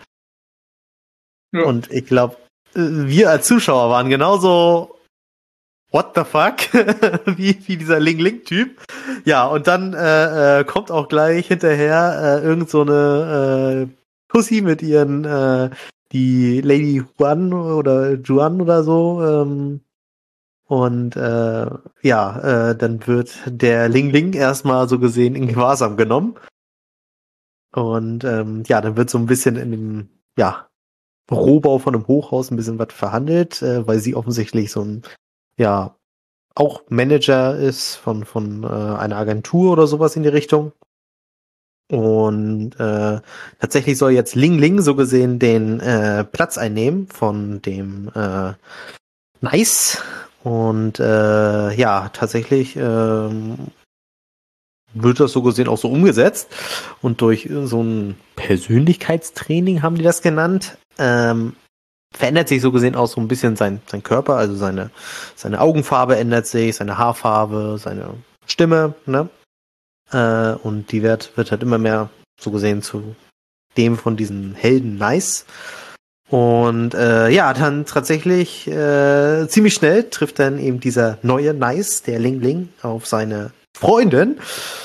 Ja. Und ich glaube, wir als Zuschauer waren genauso what the fuck wie, wie dieser Ling-Ling-Typ. Ja, und dann äh, äh, kommt auch gleich hinterher äh, irgend so eine äh, Pussy mit ihren äh, die Lady Juan oder Juan oder so ähm, Und äh, ja, äh, dann wird der Ling Ling erstmal so gesehen in Gewahrsam genommen. Und ähm, ja, dann wird so ein bisschen in dem ja, Rohbau von einem Hochhaus ein bisschen was verhandelt, äh, weil sie offensichtlich so ein, ja, auch Manager ist von, von äh, einer Agentur oder sowas in die Richtung. Und äh, tatsächlich soll jetzt Ling Ling so gesehen den äh, Platz einnehmen von dem äh, Nice. Und äh, ja, tatsächlich ähm, wird das so gesehen auch so umgesetzt. Und durch so ein Persönlichkeitstraining haben die das genannt, ähm, verändert sich so gesehen auch so ein bisschen sein, sein Körper, also seine, seine Augenfarbe ändert sich, seine Haarfarbe, seine Stimme, ne? Äh, und die wird, wird halt immer mehr so gesehen zu dem von diesen Helden Nice. Und äh, ja, dann tatsächlich äh, ziemlich schnell trifft dann eben dieser neue Nice, der Ling Ling, auf seine Freundin.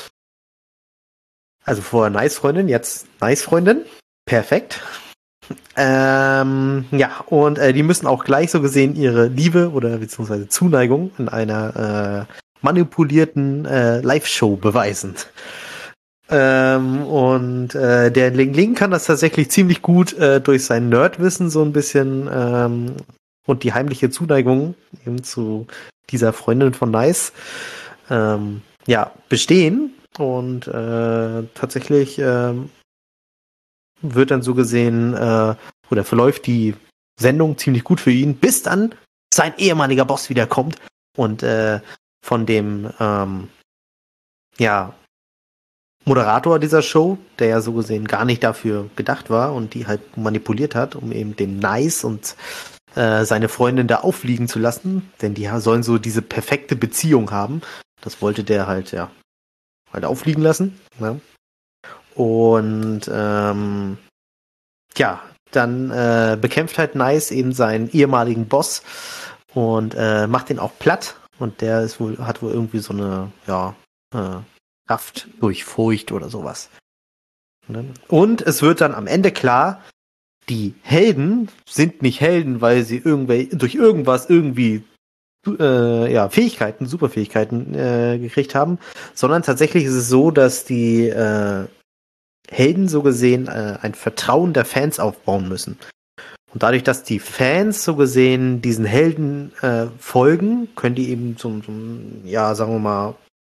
Also vorher Nice-Freundin, jetzt Nice-Freundin. Perfekt. Ähm, ja, und äh, die müssen auch gleich so gesehen ihre Liebe oder beziehungsweise Zuneigung in einer äh, manipulierten äh, Live-Show beweisen. Ähm, und äh, der Ling Ling kann das tatsächlich ziemlich gut äh, durch sein Nerdwissen so ein bisschen ähm, und die heimliche Zuneigung eben zu dieser Freundin von Nice ähm, ja, bestehen. Und äh, tatsächlich ähm, wird dann so gesehen, äh, oder verläuft die Sendung ziemlich gut für ihn, bis dann sein ehemaliger Boss wiederkommt und äh, von dem ähm, ja, Moderator dieser Show, der ja so gesehen gar nicht dafür gedacht war und die halt manipuliert hat, um eben den Nice und äh, seine Freundin da auffliegen zu lassen, denn die sollen so diese perfekte Beziehung haben. Das wollte der halt, ja, halt auffliegen lassen. Ne? Und ähm, ja, dann äh, bekämpft halt Nice eben seinen ehemaligen Boss und äh, macht den auch platt. Und der ist wohl, hat wohl irgendwie so eine, ja, äh, Kraft durch Furcht oder sowas. Ne? Und es wird dann am Ende klar, die Helden sind nicht Helden, weil sie irgendwel durch irgendwas irgendwie äh, ja, Fähigkeiten, Superfähigkeiten äh, gekriegt haben, sondern tatsächlich ist es so, dass die äh, Helden so gesehen äh, ein Vertrauen der Fans aufbauen müssen. Und dadurch, dass die Fans so gesehen diesen Helden äh, folgen, können die eben so, so, ja, sagen wir mal,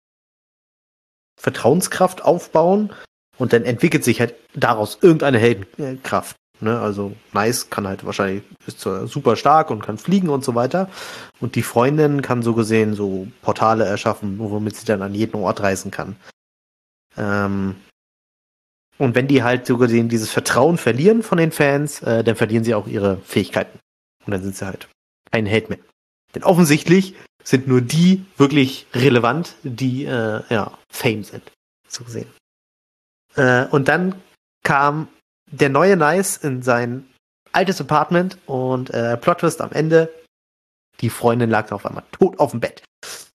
Vertrauenskraft aufbauen und dann entwickelt sich halt daraus irgendeine Heldenkraft. Ne? Also Nice kann halt wahrscheinlich, ist zwar super stark und kann fliegen und so weiter. Und die Freundin kann so gesehen so Portale erschaffen, womit sie dann an jeden Ort reisen kann. Ähm, und wenn die halt so gesehen dieses Vertrauen verlieren von den Fans, äh, dann verlieren sie auch ihre Fähigkeiten. Und dann sind sie halt kein Held mehr. Denn offensichtlich sind nur die wirklich relevant, die äh, ja, Fame sind, so gesehen. Äh, und dann kam der neue Nice in sein altes Apartment und äh, Plot Twist am Ende, die Freundin lag auf einmal tot auf dem Bett.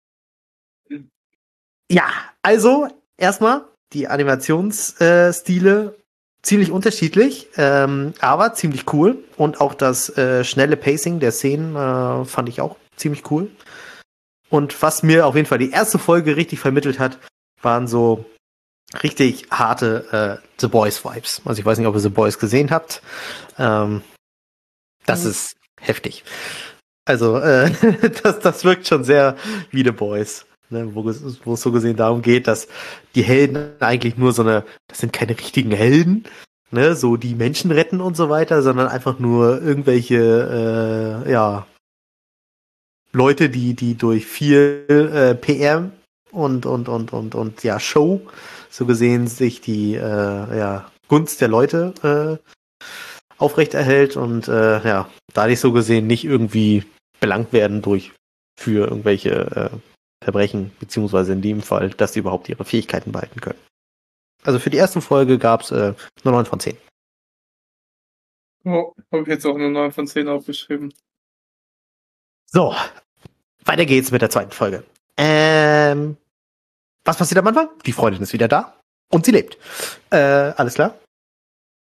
Ja, also erstmal die Animationsstile äh, ziemlich unterschiedlich, ähm, aber ziemlich cool. Und auch das äh, schnelle Pacing der Szenen äh, fand ich auch ziemlich cool. Und was mir auf jeden Fall die erste Folge richtig vermittelt hat, waren so richtig harte äh, The Boys-Vibes. Also ich weiß nicht, ob ihr The Boys gesehen habt. Ähm, das mhm. ist heftig. Also äh, das, das wirkt schon sehr wie The Boys. Ne, wo, wo es so gesehen darum geht, dass die Helden eigentlich nur so eine, das sind keine richtigen Helden, ne, so die Menschen retten und so weiter, sondern einfach nur irgendwelche, äh, ja, Leute, die, die durch viel äh, P R und, und, und, und, und, ja, Show, so gesehen, sich die, äh, ja, Gunst der Leute äh, aufrechterhält und, äh, ja, dadurch so gesehen nicht irgendwie belangt werden durch, für irgendwelche, äh, Verbrechen, beziehungsweise in dem Fall, dass sie überhaupt ihre Fähigkeiten behalten können. Also für die erste Folge gab es äh, nur neun von zehn. Oh, habe ich jetzt auch nur neun von zehn aufgeschrieben. So, weiter geht's mit der zweiten Folge. Ähm, was passiert am Anfang? Die Freundin ist wieder da und sie lebt. Äh, alles klar?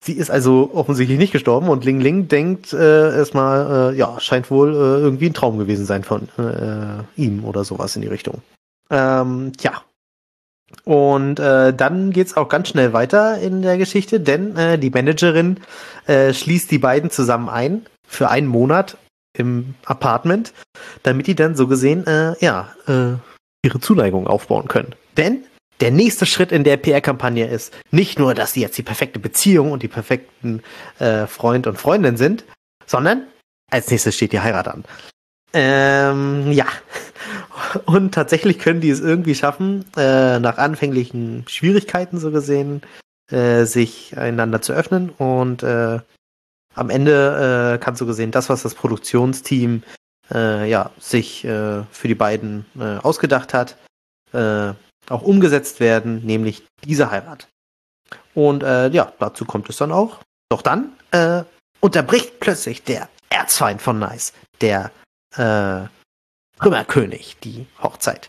sie ist also offensichtlich nicht gestorben und Ling Ling denkt äh, erstmal, äh, ja, scheint wohl äh, irgendwie ein Traum gewesen sein von äh, ihm oder sowas in die Richtung. Ähm, tja. Und äh, dann geht's auch ganz schnell weiter in der Geschichte, denn äh, die Managerin äh, schließt die beiden zusammen ein für einen Monat im Apartment, damit die dann so gesehen, äh, ja, äh, ihre Zuneigung aufbauen können. Denn der nächste Schritt in der P R-Kampagne ist nicht nur, dass sie jetzt die perfekte Beziehung und die perfekten äh, Freund und Freundin sind, sondern als nächstes steht die Heirat an. Ähm, ja. Und tatsächlich können die es irgendwie schaffen, äh, nach anfänglichen Schwierigkeiten so gesehen, äh, sich einander zu öffnen und äh, am Ende äh, kann so gesehen das, was das Produktionsteam äh, ja, sich äh, für die beiden äh, ausgedacht hat, äh, auch umgesetzt werden, nämlich diese Heirat. Und äh, ja, dazu kommt es dann auch. Doch dann äh, unterbricht plötzlich der Erzfeind von Nice, der äh, Trümmerkönig, die Hochzeit.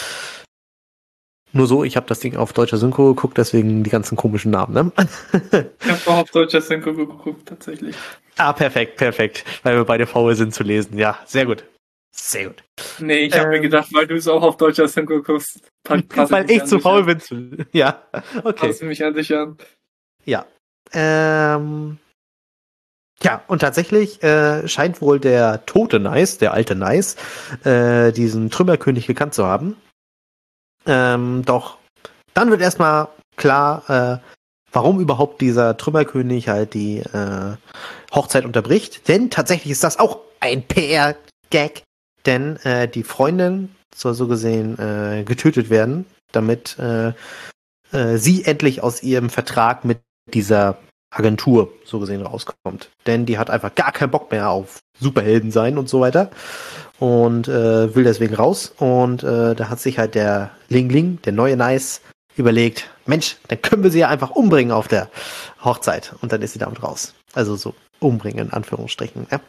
Nur so, ich habe das Ding auf deutscher Synchro geguckt, deswegen die ganzen komischen Namen, ne? Ich habe auch auf deutscher Synchro geguckt, tatsächlich. Ah, perfekt, perfekt. Weil wir beide faul sind zu lesen. Ja, sehr gut. Sehr gut. Nee, ich habe Ähm, mir gedacht, weil du es auch auf deutscher Synchro guckst. Weil ich zu faul bin zu. Ja, okay. Pass mich an dich an. Ja. Ähm. Ja, und tatsächlich äh, scheint wohl der tote Nice, der alte Nice, äh, diesen Trümmerkönig gekannt zu haben. Ähm, doch dann wird erstmal klar, äh, warum überhaupt dieser Trümmerkönig halt die äh, Hochzeit unterbricht. Denn tatsächlich ist das auch ein P R-Gag, denn äh, die Freundin soll so gesehen äh, getötet werden, damit äh, äh, sie endlich aus ihrem Vertrag mit dieser Agentur so gesehen rauskommt. Denn die hat einfach gar keinen Bock mehr auf Superhelden sein und so weiter und äh, will deswegen raus. Und äh, da hat sich halt der Ling Ling, der neue Nice, überlegt, Mensch, dann können wir sie ja einfach umbringen auf der Hochzeit. Und dann ist sie damit raus. Also so umbringen in Anführungsstrichen. Ja,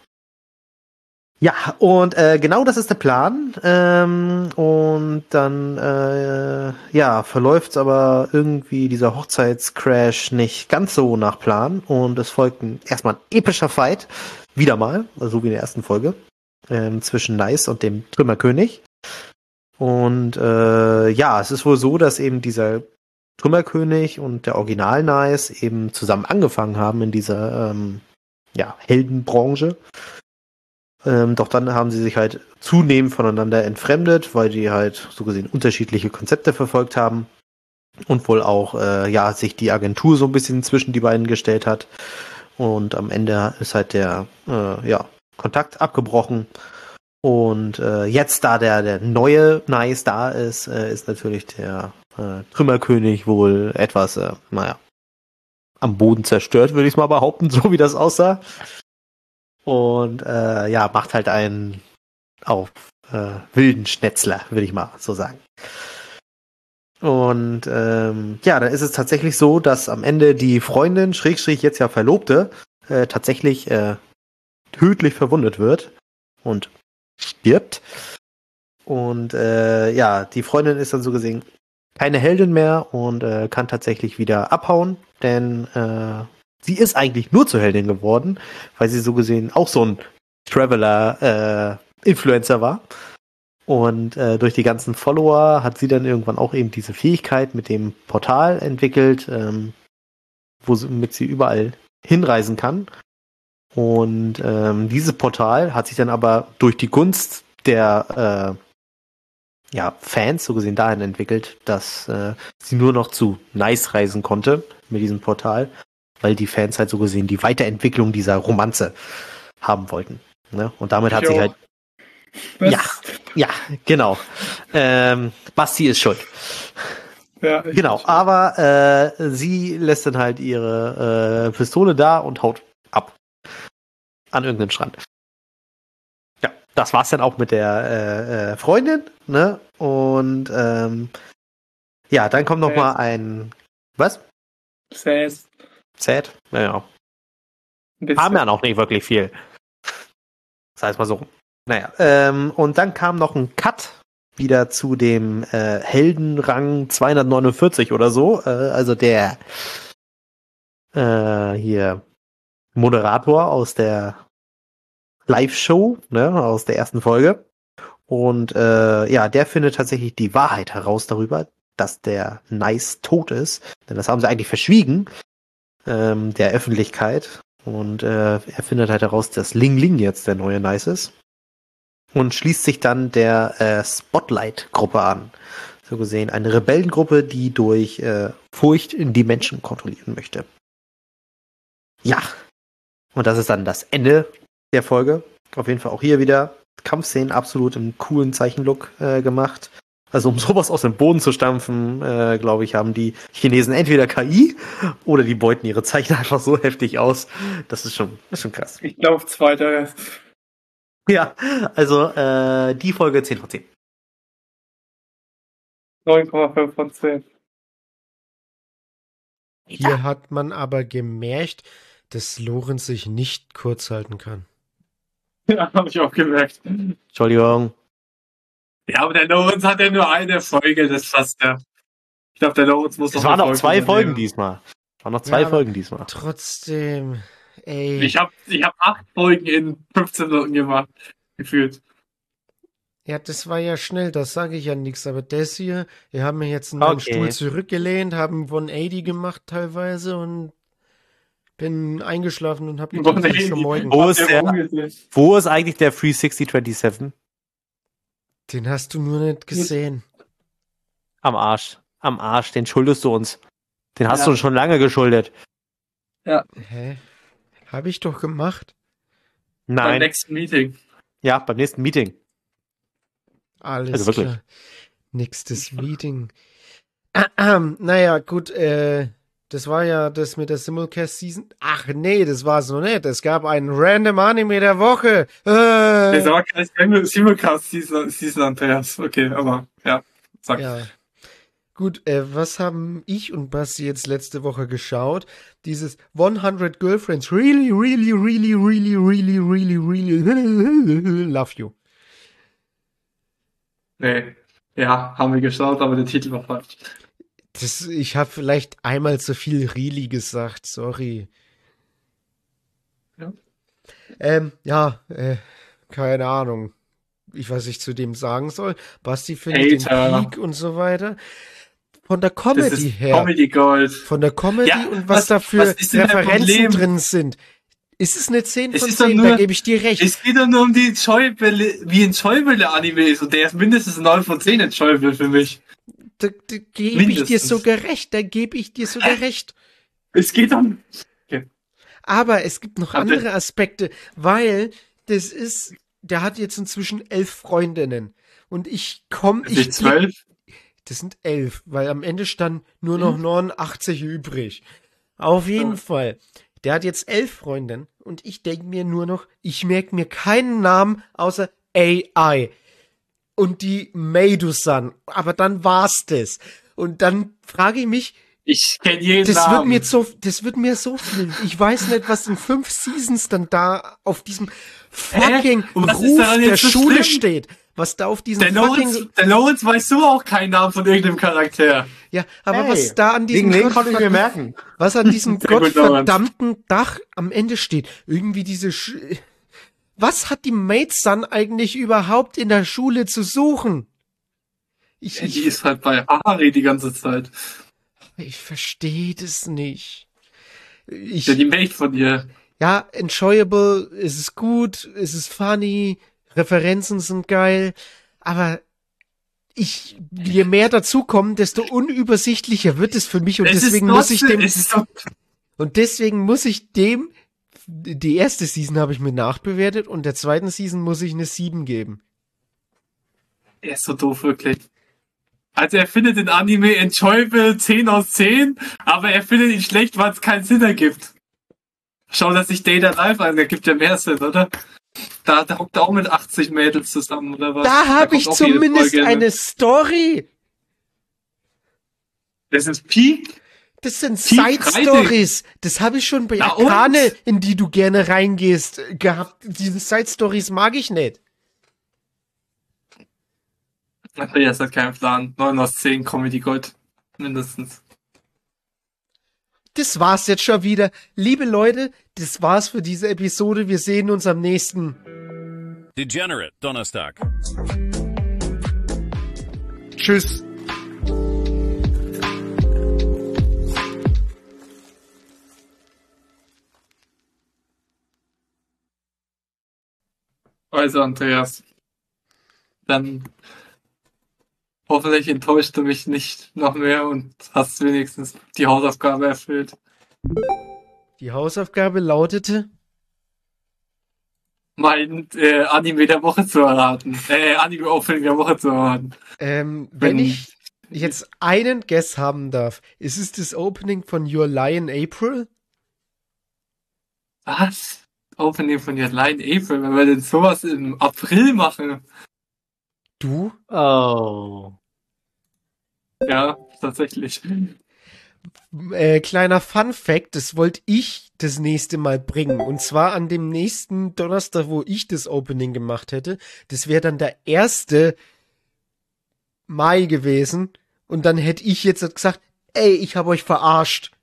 ja und äh, genau das ist der Plan. Ähm, und dann äh, ja, verläuft aber irgendwie dieser Hochzeitscrash nicht ganz so nach Plan. Und es folgt ein, erstmal ein epischer Fight. Wieder mal, so wie in der ersten Folge. Ähm, zwischen Nice und dem Trümmerkönig. Und äh, ja, es ist wohl so, dass eben dieser Trümmerkönig und der Original Nice eben zusammen angefangen haben in dieser ähm, ja, Heldenbranche. Ähm, doch dann haben sie sich halt zunehmend voneinander entfremdet, weil die halt so gesehen unterschiedliche Konzepte verfolgt haben und wohl auch äh, ja sich die Agentur so ein bisschen zwischen die beiden gestellt hat. Und am Ende ist halt der äh, ja, Kontakt abgebrochen. Und äh, jetzt, da der, der neue Nice da ist, äh, ist natürlich der äh, Trümmerkönig wohl etwas, äh, naja, am Boden zerstört, würde ich mal behaupten, so wie das aussah. Und äh, ja, macht halt einen auf äh, wilden Schnetzler, würde ich mal so sagen. Und ähm, ja, dann ist es tatsächlich so, dass am Ende die Freundin, Schrägstrich jetzt ja Verlobte, äh, tatsächlich äh, tödlich verwundet wird und stirbt. Und äh, ja, die Freundin ist dann so gesehen keine Heldin mehr und äh, kann tatsächlich wieder abhauen, denn äh, sie ist eigentlich nur zur Heldin geworden, weil sie so gesehen auch so ein Traveler-Influencer äh, war. Und äh, durch die ganzen Follower hat sie dann irgendwann auch eben diese Fähigkeit mit dem Portal entwickelt, ähm, womit sie überall hinreisen kann. Und ähm, dieses Portal hat sich dann aber durch die Gunst der äh, ja, Fans so gesehen dahin entwickelt, dass äh, sie nur noch zu Nice reisen konnte mit diesem Portal, weil die Fans halt so gesehen die Weiterentwicklung dieser Romanze haben wollten. Ne? Und damit hat Ich sich auch. halt Was? ja, ja, genau. Ähm, Basti ist schuld. Ja, ich Genau, aber äh, sie lässt dann halt ihre äh, Pistole da und haut ab. An irgendeinem Strand. Ja, das war's dann auch mit der äh, äh, Freundin, ne? Und ähm, ja, dann kommt noch mal ein was? Sass. Sad? Naja, Ein bisschen. haben ja noch nicht wirklich viel. Das heißt mal so. Naja, ähm, und dann kam noch ein Cut wieder zu dem äh, Heldenrang zweihundertneunundvierzig oder so. Äh, also der äh, hier Moderator aus der Live-Show, ne, aus der ersten Folge. Und äh, ja, der findet tatsächlich die Wahrheit heraus darüber, dass der Nice tot ist. Denn das haben sie eigentlich verschwiegen, ähm, der Öffentlichkeit. Und äh, er findet halt heraus, dass Ling Ling jetzt der neue Nice ist. Und schließt sich dann der äh, Spotlight-Gruppe an. So gesehen eine Rebellengruppe, die durch äh, Furcht die Menschen kontrollieren möchte. Ja. Und das ist dann das Ende der Folge. Auf jeden Fall auch hier wieder Kampfszenen absolut im coolen Zeichenlook äh, gemacht. Also um sowas aus dem Boden zu stampfen, äh, glaube ich, haben die Chinesen entweder K I oder die beuten ihre Zeichen einfach so heftig aus. Das ist schon, das ist schon krass. Ich glaube, zweiter. Ja, also äh, die Folge zehn von zehn. neun Komma fünf von zehn. Hier hat man aber gemerkt, dass Lorenz sich nicht kurz halten kann. Ja, habe ich auch gemerkt. Entschuldigung. Ja, aber der Lorenz hat ja nur eine Folge, das passt ja. Ich glaube, der Lorenz muss Es noch waren eine noch zwei übernehmen. Folgen diesmal. Es waren noch zwei Ja, aber Folgen diesmal. Trotzdem, ey. Ich habe ich hab acht Folgen in fünfzehn Minuten gemacht, gefühlt. Ja, das war ja schnell, das sage ich ja nichts. Aber das hier, wir haben mir jetzt in meinen Okay. Stuhl zurückgelehnt, haben hundertachtzig gemacht teilweise und bin eingeschlafen und habe gedacht, es ist schon morgen. Wo ist Habt ihr der- umgesehen? Wo ist eigentlich der Free sechzig siebenundzwanzig? Den hast du nur nicht gesehen. Am Arsch. Am Arsch. Den schuldest du uns. Den hast Ja. du uns schon lange geschuldet. Hä? Habe ich doch gemacht. Beim Nein. nächsten Meeting. Ja, beim nächsten Meeting. Alles Also wirklich. klar. Nächstes Meeting. Ah, ah, naja, gut, äh, das war ja das mit der Simulcast Season. Ach nee, das war's noch nicht. Es gab einen Random Anime der Woche. Der Äh, sagt, ich kenne Simulcast Season, Season Andreas. Okay, aber ja, sag. ja. Gut, äh, was haben ich und Basti jetzt letzte Woche geschaut? Dieses hundert Girlfriends. Really, really, really, really, really, really, really love you. Nee. Ja, haben wir geschaut, aber der Titel war falsch. Das, ich habe vielleicht einmal zu viel really gesagt, sorry. Ja. Ähm, ja, äh, keine Ahnung. Ich weiß nicht, zu dem sagen soll. Basti findet den Hater. Peak und so weiter. Von der Das Comedy ist her. Comedy Gold. Von der Comedy Ja, und was, was- da für was ist denn dein Referenzen Problem? drin sind. Ist es eine zehn Es von ist doch zehn? nur- Da gebe ich dir recht. Es geht doch nur um die Schäuble, wie ein Schäuble-Anime ist. Und der ist mindestens neun von zehn in Schäuble für mich. Da, da gebe ich dir Mindestens. sogar recht. Da gebe ich dir sogar recht. Es geht um. Aber es gibt noch Hat der- andere Aspekte, weil das ist, der hat jetzt inzwischen elf Freundinnen. Und ich komme, Ich ich zwölf. das sind elf, weil am Ende stand nur noch Mhm. neunundachtzig übrig. Auf jeden Ja. Fall. Der hat jetzt elf Freundinnen und ich denke mir nur noch, ich merke mir keinen Namen außer A I. Und die Meidu-san. Aber dann war's das. Und dann frage ich mich, Ich kenne jeden das Namen. wird mir so, das wird mir so viel. Ich weiß nicht, was in fünf Seasons dann da auf diesem fucking Und was ist Ruf daran der jetzt so Schule schlimm? steht. Was da auf diesem Der fucking, Lawrence, der Lawrence weiß so auch keinen Namen von irgendeinem Charakter. ja, aber Hey, was da an diesem, Wegen den konnte ich mir Gottverd- merken. was an diesem Sehr gut, gottverdammten Dach am Ende steht. Irgendwie diese, Sch was hat die Maid-San eigentlich überhaupt in der Schule zu suchen? Ich, Die ich, ist halt bei Harry die ganze Zeit. ich verstehe das nicht. Ich, Ja, die Mate von ihr. ja, enjoyable, es ist gut, es ist funny, Referenzen sind geil, aber ich, je mehr dazukommen, desto unübersichtlicher wird es für mich und Es deswegen ist muss ich trotzdem- dem, Es ist doch, und deswegen muss ich dem, die erste Season habe ich mir nachbewertet und der zweiten Season muss ich eine sieben geben. er ist so doof, wirklich. Also er findet den Anime enjoyable zehn aus zehn, aber er findet ihn schlecht, weil es keinen Sinn ergibt. Schau, dass sich Data Life an, der gibt ja mehr Sinn, oder? Da, da hockt er auch mit achtzig Mädels zusammen, oder was? Da habe kommt ich auch jede zumindest Folge eine mit. Story. Das ist Peak. Das sind Team Side-Stories. Das habe ich schon bei Na und? Akane, in die du gerne reingehst, äh, gehabt. Diese Side-Stories mag ich nicht. Andreas hat keinen Plan. neun aus zehn Comedy Gold. Mindestens. das war's jetzt schon wieder. Liebe Leute, das war's für diese Episode. Wir sehen uns am nächsten. Degenerate Donnerstag. Tschüss. Also, Andreas, dann hoffentlich enttäuscht du mich nicht noch mehr und hast wenigstens die Hausaufgabe erfüllt. Die Hausaufgabe lautete, Mein äh, Anime der Woche zu erraten. Äh, Anime-Opening der Woche zu erraten. ähm, wenn Wenn- ich jetzt einen Guess haben darf, ist es das Opening von Your Lie in April? Was? Opening von Your Lie in April, wenn wir denn sowas im April machen? Du? Oh. Ja, tatsächlich. Äh, kleiner Fun Fact, das wollte ich das nächste Mal bringen. Und zwar an dem nächsten Donnerstag, wo ich das Opening gemacht hätte. Das wäre dann der erste Mai gewesen. Und dann hätte ich jetzt gesagt, ey, ich habe euch verarscht.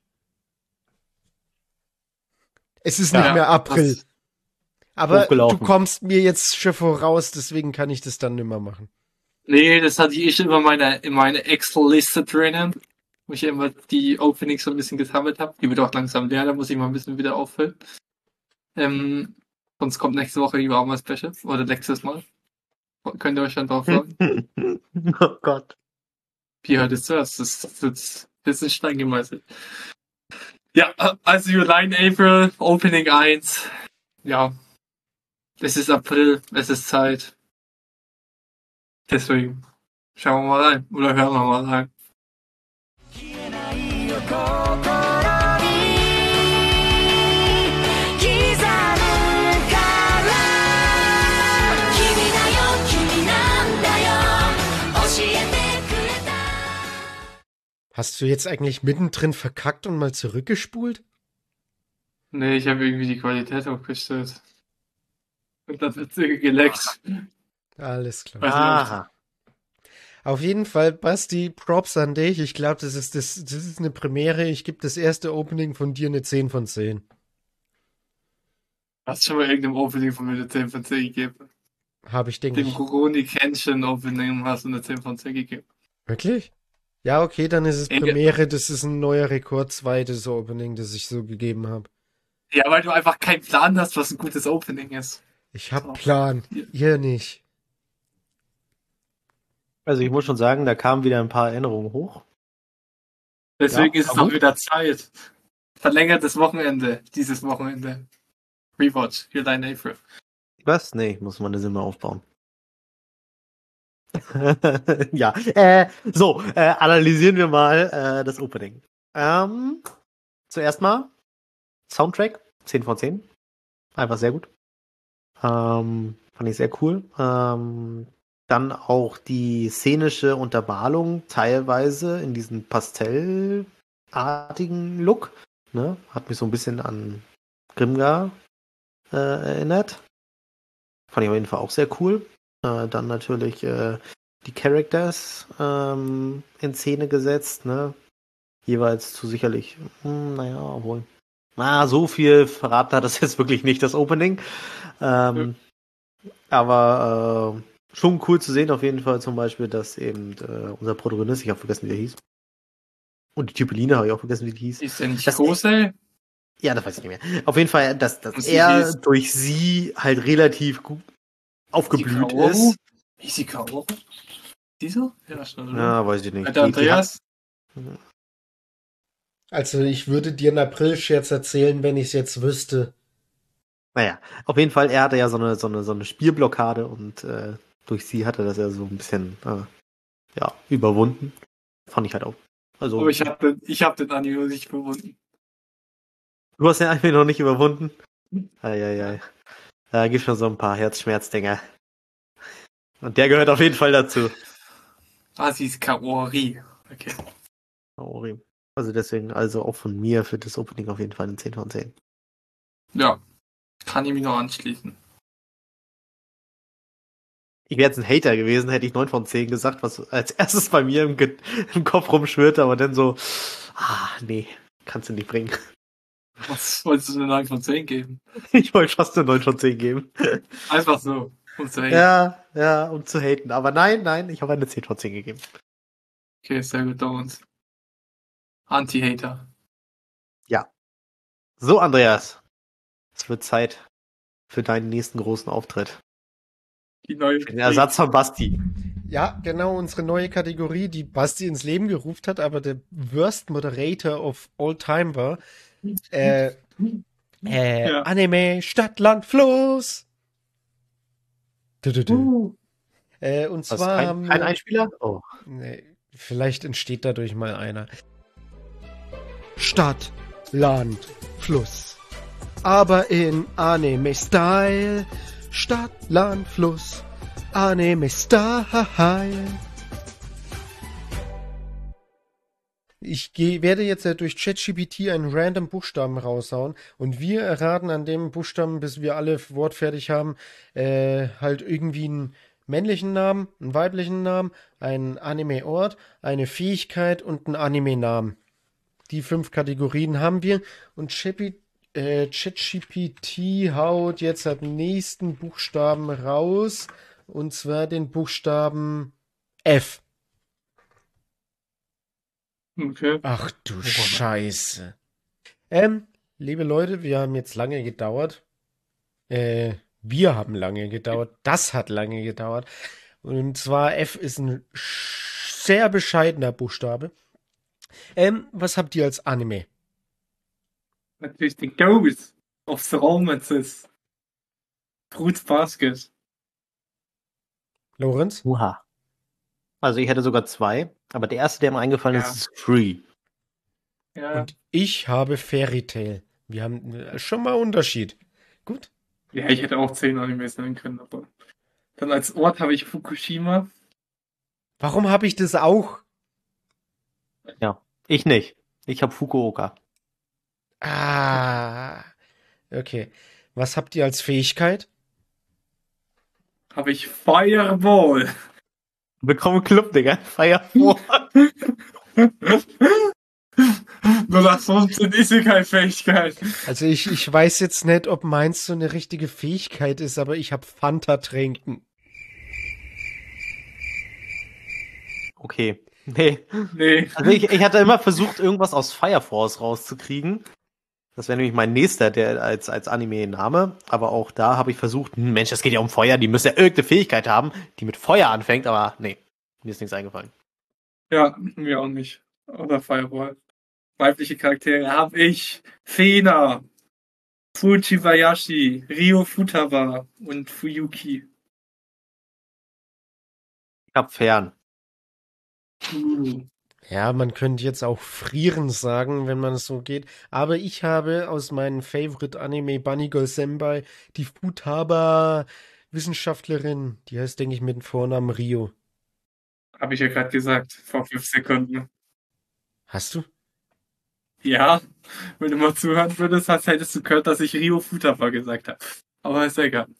Es ist nicht Ja, mehr April. das- Aber du Hochgelaufen. kommst mir jetzt schon voraus, deswegen kann ich das dann nicht mehr machen. Nee, das hatte ich immer meine, in meine Excel-Liste drinnen, wo ich immer die Openings so ein bisschen gesammelt habe. Die wird auch langsam leer, da muss ich mal ein bisschen wieder auffüllen. Ähm, sonst kommt nächste Woche die Warmer Special oder nächstes Mal. Könnt ihr euch dann drauf freuen. Oh Gott. Wie hört es zuerst? Das ist jetzt das ist in Stein gemeißelt. Ja, also Your Lie in April, Opening eins. Ja, es ist April, es ist Zeit. Deswegen schauen wir mal rein oder hören wir mal rein. 消えないよ心に刻むから君だよ君なんだよ教えてくれた Hast du jetzt eigentlich mittendrin verkackt und mal zurückgespult? Nee, ich habe irgendwie die Qualität hochgestellt. Und dann wird sie geleckt. Alles klar. Weiß nicht, Aha. Auf jeden Fall, Basti, Props an dich. Ich glaube, das ist, das, das ist eine Premiere. Ich gebe das erste Opening von dir eine zehn von zehn. Hast schon mal irgendeinem Opening von mir eine zehn von zehn gegeben? Habe ich, denke Dem ich. Rurouni Kenshin Opening hast du eine zehn von zehn gegeben. Wirklich? Ja, okay, dann ist es Denke- Premiere. Das ist ein neuer Rekord, zweites Opening, das ich so gegeben habe. Ja, weil du einfach keinen Plan hast, was ein gutes Opening ist. Ich habe So. Plan. Ihr nicht. Also ich muss schon sagen, da kamen wieder ein paar Erinnerungen hoch. Deswegen Ja, ist es aber auch gut. wieder Zeit. Verlängertes Wochenende, dieses Wochenende. Rewatch, Your Lie in April. Was? Nee, ich muss meine Stimme aufbauen. Ja, äh, so, äh, analysieren wir mal äh, das Opening. Ähm, zuerst mal Soundtrack, zehn von zehn. Einfach sehr gut. Ähm, fand ich sehr cool. Ähm, dann auch die szenische Untermalung teilweise in diesen pastellartigen Look. Ne? Hat mich so ein bisschen an Grimgar äh, erinnert. Fand ich auf jeden Fall auch sehr cool. Äh, dann natürlich äh, die Characters ähm, in Szene gesetzt, ne? Jeweils zu sicherlich, hm, naja, obwohl. Na, so viel verraten hat das jetzt wirklich nicht, das Opening. Ähm, Aber äh, schon cool zu sehen, auf jeden Fall zum Beispiel, dass eben äh, unser Protagonist, ich habe vergessen, wie der hieß. Und die Typeline habe ich auch vergessen, wie die hieß. Ist der nicht Das- Kosei? Ja, das weiß ich nicht mehr. Auf jeden Fall, dass, dass Und sie er hieß- durch sie halt relativ gut aufgeblüht Kaoru? ist. Hieß sie Kaoru? Dieser? Ja, schon, oder? Ja, weiß ich nicht. Alter Die- die hat- Andreas? Also ich würde dir einen April-Scherz erzählen, wenn ich es jetzt wüsste. Naja, auf jeden Fall, er hatte ja so eine, so eine, so eine Spielblockade und äh, durch sie hat er das ja so ein bisschen äh, ja, überwunden. Fand ich halt auch. Also, Aber ich hab den, ich hab den Anime nicht verwunden. du hast den einfach noch nicht überwunden. Eieiei. Da gibt schon so ein paar Herzschmerzdinger. Und der gehört auf jeden Fall dazu. Ah, sie ist Kaori. Okay. Kaori. Also deswegen, also auch von mir für das Opening auf jeden Fall eine zehn von zehn. Ja. Kann ich mich noch anschließen. Ich wäre jetzt ein Hater gewesen, hätte ich neun von zehn gesagt, was als erstes bei mir im, Ge- im Kopf rumschwirrte, aber dann so, ah, nee, kannst du nicht bringen. Was wolltest du eine neun von zehn geben? Ich wollte fast eine neun von zehn geben. Einfach so. Um zu haten. Ja, ja, um zu haten. Aber nein, nein, ich habe eine zehn von zehn gegeben. Okay, sehr gut, Dorns. Anti-Hater. So, Andreas. Es wird Zeit für deinen nächsten großen Auftritt. Die neue. Den Ersatz von Basti. Ja, genau, unsere neue Kategorie, die Basti ins Leben gerufen hat, aber der Worst Moderator of all time war. Äh, äh, Ja. Anime, Stadt, Land, Fluss. Du, du, du. Uh. Äh, und Was, zwar kein, haben kein wir- Einspieler? Oh. Nee, vielleicht entsteht dadurch mal einer. Stadt, Land, Fluss. Aber in Anime-Style. Stadt, Land, Fluss. Anime-Style. Ich geh, werde jetzt äh, durch ChatGPT einen random Buchstaben raushauen und wir erraten an dem Buchstaben, bis wir alle wortfertig haben, äh, halt irgendwie einen männlichen Namen, einen weiblichen Namen, einen Anime-Ort, eine Fähigkeit und einen Anime-Namen. Die fünf Kategorien haben wir und Chapi- äh, ChatGPT haut jetzt als nächsten Buchstaben raus und zwar den Buchstaben F. Okay. Ach du Scheiße. Ähm, liebe Leute, wir haben jetzt lange gedauert. Äh, wir haben lange gedauert. Das hat lange gedauert. Und zwar F ist ein sch- sehr bescheidener Buchstabe. Ähm, was habt ihr als Anime? Natürlich den Ghost of the Romances. Fruits Basket. Lorenz? Uha. Also ich hätte sogar zwei, aber der erste, der mir eingefallen Ja. ist, ist Free. Ja. Und ich habe Fairy Tail. Wir haben äh, schon mal Unterschied. Gut. Ja, ich hätte auch zehn Animes nennen können, aber. Dann als Ort habe ich Fukushima. Warum habe ich das auch? Ja, ich nicht. Ich habe Fukuoka. Ah. Okay. Was habt ihr als Fähigkeit? Habe ich Fireball. Bekomme Club, Digga. Firefall. Nur das fünfzehn Isekai-Fähigkeit. Also ich, ich weiß jetzt nicht, ob meins so eine richtige Fähigkeit ist, aber ich habe Fanta trinken. Okay. Nee. Nee. Also ich, ich hatte immer versucht, irgendwas aus Fire Force rauszukriegen. Das wäre nämlich mein nächster, der als, als Anime-Name. Aber auch da habe ich versucht, hm, Mensch, das geht ja um Feuer, die müssen ja irgendeine Fähigkeit haben, die mit Feuer anfängt, aber nee, mir ist nichts eingefallen. Ja, mir auch nicht. Oder Fireball. Weibliche Charaktere habe ich Fena, Fujibayashi, Ryo Futaba und Fuyuki. Ich hab Fern. Uh. Ja, man könnte jetzt auch frieren sagen, wenn man es so geht. Aber ich habe aus meinem Favorite Anime Bunny Girl Senpai die Futaba-Wissenschaftlerin. Die heißt, denke ich, mit dem Vornamen Rio. Habe ich ja gerade gesagt, vor fünf Sekunden. Hast du? Ja, wenn du mal zuhören würdest, hast, hättest du gehört, dass ich Ryo Futaba gesagt habe. Aber ist ja egal.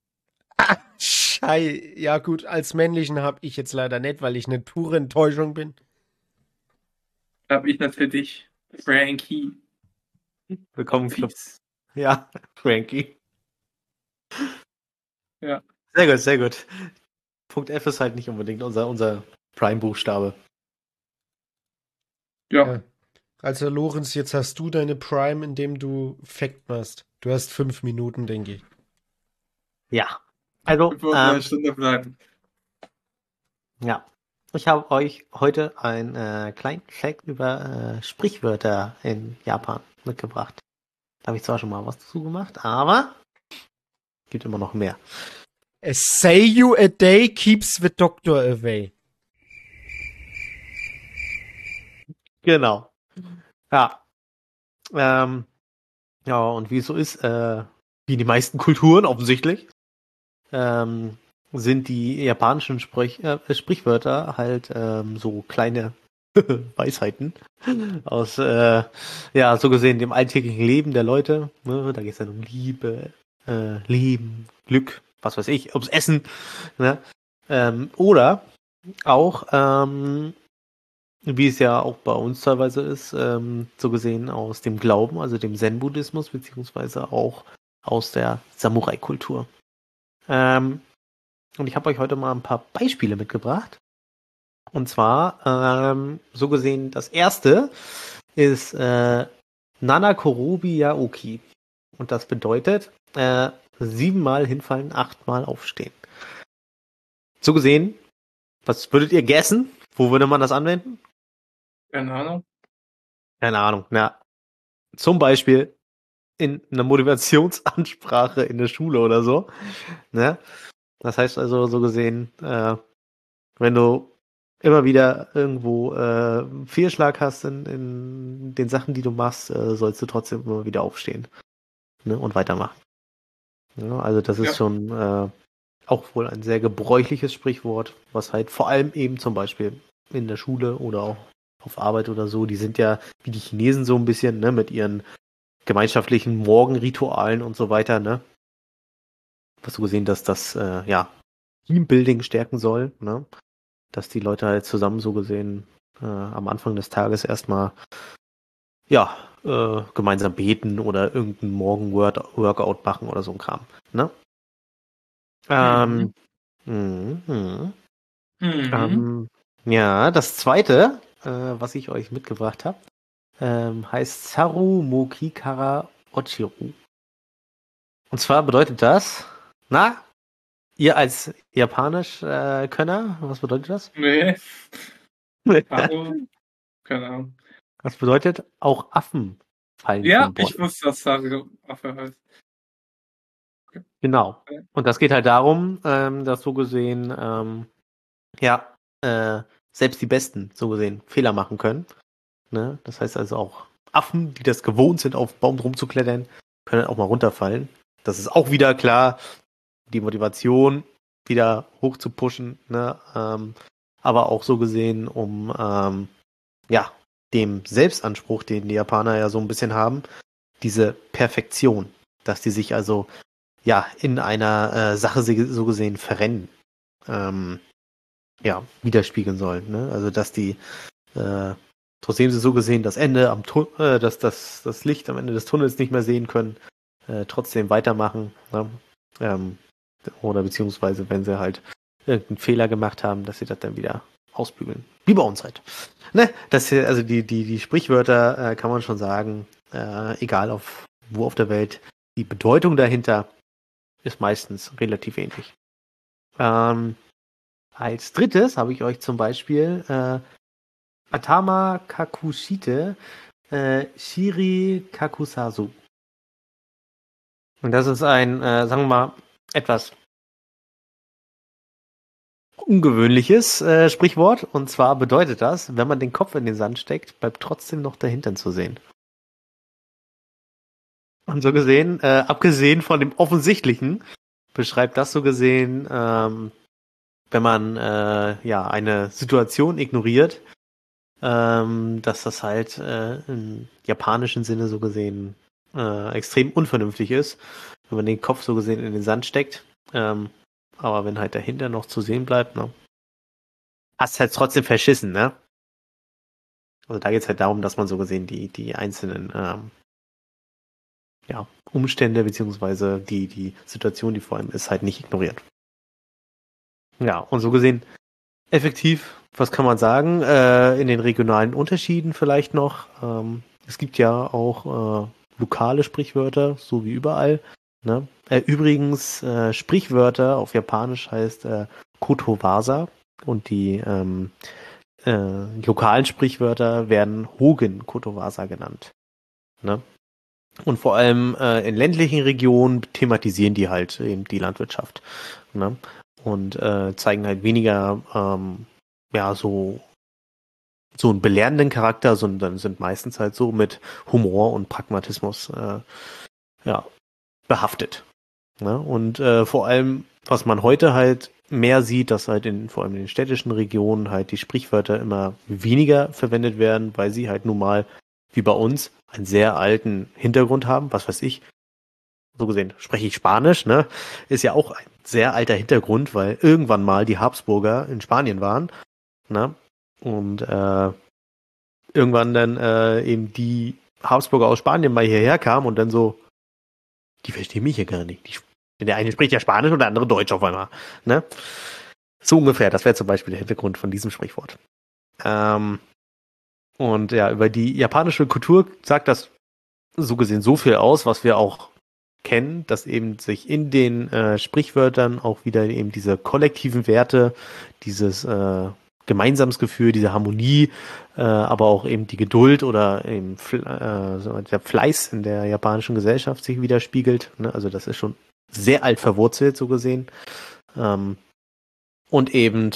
Schei. Ja gut, als männlichen habe ich jetzt leider nicht, weil ich eine pure Enttäuschung bin. Da habe ich natürlich Frankie. Willkommen, Club. Peace. Ja, Frankie. Ja. Sehr gut, sehr gut. Punkt F ist halt nicht unbedingt unser, unser Prime-Buchstabe. Ja. Ja. Also Lorenz, jetzt hast du deine Prime, indem du Fact machst. Du hast fünf Minuten, denke ich. Ja. Also, Wir wollen eine ähm, Stunde bleiben. ja. Ich habe euch heute einen äh, kleinen Fact über äh, Sprichwörter in Japan mitgebracht. Da habe ich zwar schon mal was dazu gemacht, aber es gibt immer noch mehr. A say you a day keeps the doctor away. Genau. Ja. Ähm, ja, und wie es so ist, äh, wie die meisten Kulturen offensichtlich, ähm, sind die japanischen Sprech äh, Sprichwörter halt ähm, so kleine Weisheiten aus, äh, ja, so gesehen dem alltäglichen Leben der Leute. Ne? Da geht es dann um Liebe, äh, Leben, Glück, was weiß ich, ums Essen. Ne? Ähm, oder auch ähm, wie es ja auch bei uns teilweise ist, ähm, so gesehen aus dem Glauben, also dem Zen-Buddhismus, beziehungsweise auch aus der Samurai-Kultur. Ähm, und ich habe euch heute mal ein paar Beispiele mitgebracht. Und zwar, ähm, so gesehen, das erste ist äh, Nanakorobi Yaoki. Und das bedeutet, äh, siebenmal hinfallen, achtmal aufstehen. So gesehen, was würdet ihr guessen? Wo würde man das anwenden? Keine Ahnung. Keine Ahnung. Na, zum Beispiel in einer Motivationsansprache in der Schule oder so. Ne? Das heißt also, so gesehen, äh, wenn du immer wieder irgendwo äh, einen Fehlschlag hast in, in den Sachen, die du machst, äh, sollst du trotzdem immer wieder aufstehen, ne? Und weitermachen. Ja, also das ist Ja. schon äh, auch wohl ein sehr gebräuchliches Sprichwort, was halt vor allem eben zum Beispiel in der Schule oder auch auf Arbeit oder so, die sind ja wie die Chinesen so ein bisschen, ne, mit ihren gemeinschaftlichen Morgenritualen und so weiter, ne? Hast du gesehen, dass das äh, ja Teambuilding stärken soll, ne? Dass die Leute halt zusammen so gesehen äh, am Anfang des Tages erstmal ja äh, gemeinsam beten oder irgendein Morgen-Workout machen oder so ein Kram, ne? Ähm, mhm. Mhm. Mhm. Ähm, ja, das zweite, äh, was ich euch mitgebracht habe, ähm, heißt Saru Mokikara Ochiru. Und zwar bedeutet das, na, ihr als Japanisch-Könner, was bedeutet das? Nee. Also, keine Ahnung. Das bedeutet, auch Affen fallen Ja, von ich Bäumen. wusste, dass Sario Affe heißt. Genau. Und das geht halt darum, ähm, dass so gesehen, ähm, ja, äh, selbst die Besten so gesehen Fehler machen können. Ne? Das heißt also auch Affen, die das gewohnt sind, auf Baum rumzuklettern, können auch mal runterfallen. Das ist auch wieder klar, die Motivation wieder hoch zu pushen, ne? ähm, aber auch so gesehen, um ähm, ja, dem Selbstanspruch, den die Japaner ja so ein bisschen haben, diese Perfektion, dass die sich also ja in einer äh, Sache so gesehen verrennen, ähm, ja, widerspiegeln sollen. Ne? Also dass die äh, trotzdem sie so gesehen das Ende am Tu äh, dass das, das Licht am Ende des Tunnels nicht mehr sehen können, äh, trotzdem weitermachen. Ne? Ähm, oder beziehungsweise, wenn sie halt irgendeinen Fehler gemacht haben, dass sie das dann wieder ausbügeln. Wie bei uns halt. Ne? Das hier, also die, die, die Sprichwörter äh, kann man schon sagen, äh, egal auf wo auf der Welt, die Bedeutung dahinter ist meistens relativ ähnlich. Ähm, als drittes habe ich euch zum Beispiel äh, Atama Kakushite äh, Shiri Kakusasu. Und das ist ein, äh, sagen wir mal, etwas ungewöhnliches äh, Sprichwort. Und zwar bedeutet das, wenn man den Kopf in den Sand steckt, bleibt trotzdem noch der Hintern zu sehen. Und so gesehen, äh, abgesehen von dem Offensichtlichen, beschreibt das so gesehen, ähm, wenn man äh, ja eine Situation ignoriert, ähm, dass das halt äh, im japanischen Sinne so gesehen äh, extrem unvernünftig ist, wenn man den Kopf so gesehen in den Sand steckt. Ähm, aber wenn halt dahinter noch zu sehen bleibt, ne, hast halt trotzdem verschissen, ne? Also da geht es halt darum, dass man so gesehen die, die einzelnen ähm, ja, Umstände beziehungsweise die, die Situation, die vor einem ist, halt nicht ignoriert. Ja, und so gesehen effektiv, was kann man sagen, äh, in den regionalen Unterschieden vielleicht noch. Ähm, es gibt ja auch äh, lokale Sprichwörter, so wie überall. Ne? Äh, übrigens, äh, Sprichwörter auf Japanisch heißt äh, Kotowasa und die ähm, äh, lokalen Sprichwörter werden Hogen Kotowasa genannt. Ne? Und vor allem äh, in ländlichen Regionen thematisieren die halt eben die Landwirtschaft. Ne? Und äh, zeigen halt weniger ähm, ja so so einen belehrenden Charakter, sondern sind meistens halt so mit Humor und Pragmatismus äh, ja behaftet. Ne? Und äh, vor allem, was man heute halt mehr sieht, dass halt in vor allem in den städtischen Regionen halt die Sprichwörter immer weniger verwendet werden, weil sie halt nun mal wie bei uns einen sehr alten Hintergrund haben, was weiß ich. So gesehen spreche ich Spanisch, ne? Ist ja auch ein sehr alter Hintergrund, weil irgendwann mal die Habsburger in Spanien waren, ne? Und äh, irgendwann dann äh, eben die Habsburger aus Spanien mal hierher kamen und dann so, die verstehen mich ja gar nicht. Die, der eine spricht ja Spanisch und der andere Deutsch auf einmal. Ne? So ungefähr, das wäre zum Beispiel der Hintergrund von diesem Sprichwort. Ähm, und ja, über die japanische Kultur sagt das so gesehen so viel aus, was wir auch kennen, dass eben sich in den äh, Sprichwörtern auch wieder eben diese kollektiven Werte, dieses äh, Gemeinsamsgefühl, diese Harmonie, äh, aber auch eben die Geduld oder eben äh, so der Fleiß in der japanischen Gesellschaft sich widerspiegelt. Ne? Also das ist schon sehr alt verwurzelt, so gesehen. Ähm, und eben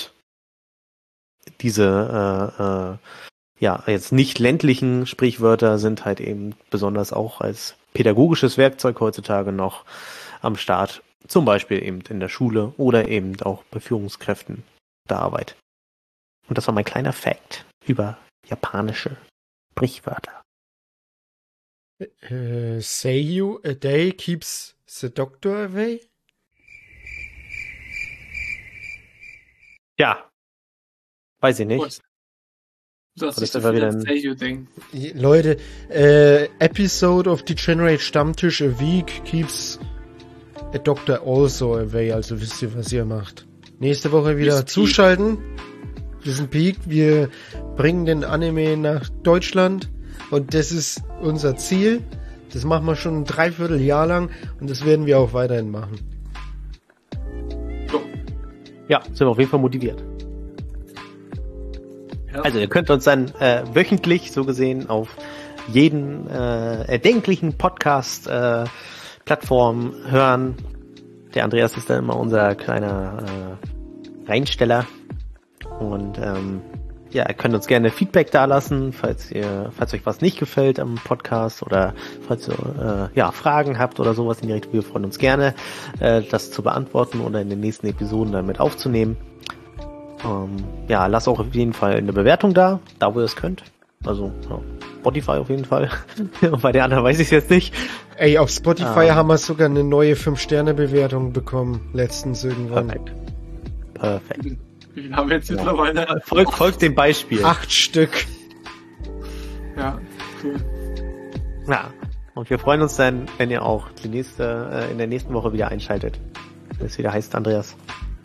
diese äh, äh, ja, jetzt nicht ländlichen Sprichwörter sind halt eben besonders auch als pädagogisches Werkzeug heutzutage noch am Start. Zum Beispiel eben in der Schule oder eben auch bei Führungskräften der Arbeit. Und das war mein kleiner Fact über japanische Sprichwörter. Uh, say you a day keeps the doctor away? Ja. Weiß ich nicht. Gut. Du hast Aber nicht das so war viel wieder als ein- Say-You-Ding. Leute, äh, Episode of Degenerate Stammtisch a week keeps a doctor also away. Also wisst ihr, was ihr macht. Nächste Woche wieder Ist Peak. zuschalten. Wir sind Peak. Wir bringen den Anime nach Deutschland. Und das ist unser Ziel. Das machen wir schon ein Dreivierteljahr lang. Und das werden wir auch weiterhin machen. So. Ja, sind wir auf jeden Fall motiviert. Ja. Also ihr könnt uns dann äh, wöchentlich so gesehen auf jeden äh, erdenklichen Podcast äh, Plattform hören. Der Andreas ist dann immer unser kleiner äh, Reinsteller. Und ähm, ja, ihr könnt uns gerne Feedback dalassen, falls ihr, falls euch was nicht gefällt am Podcast oder falls ihr äh, ja, Fragen habt oder sowas in die Richtung. Wir freuen uns gerne, äh, das zu beantworten oder in den nächsten Episoden damit aufzunehmen. Ähm, ja, lasst auch auf jeden Fall eine Bewertung da, da wo ihr es könnt. Also ja, Spotify auf jeden Fall. Bei den anderen weiß ich es jetzt nicht. Ey, auf Spotify Ah. haben wir sogar eine neue fünf Sterne Bewertung bekommen. Letztens irgendwann. Perfekt. Perfekt. Wie viel haben wir jetzt mittlerweile? Folgt, folgt dem Beispiel. Acht Stück. Ja, cool. Ja. Und wir freuen uns dann, wenn ihr auch die nächste, äh, in der nächsten Woche wieder einschaltet. Wenn es wieder heißt, Andreas.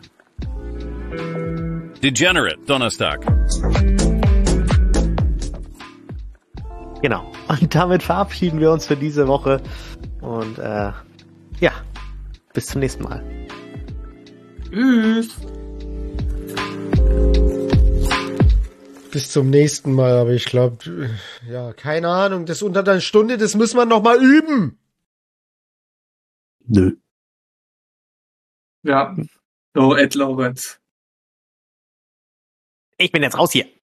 Degenerate Donnerstag. Genau. Und damit verabschieden wir uns für diese Woche. Und äh, ja, bis zum nächsten Mal. Tschüss. Bis zum nächsten Mal, aber ich glaube, ja, keine Ahnung, das unter einer Stunde, das müssen wir noch mal üben. Nö. Ja. So, Ed Lawrence. Ich bin jetzt raus hier.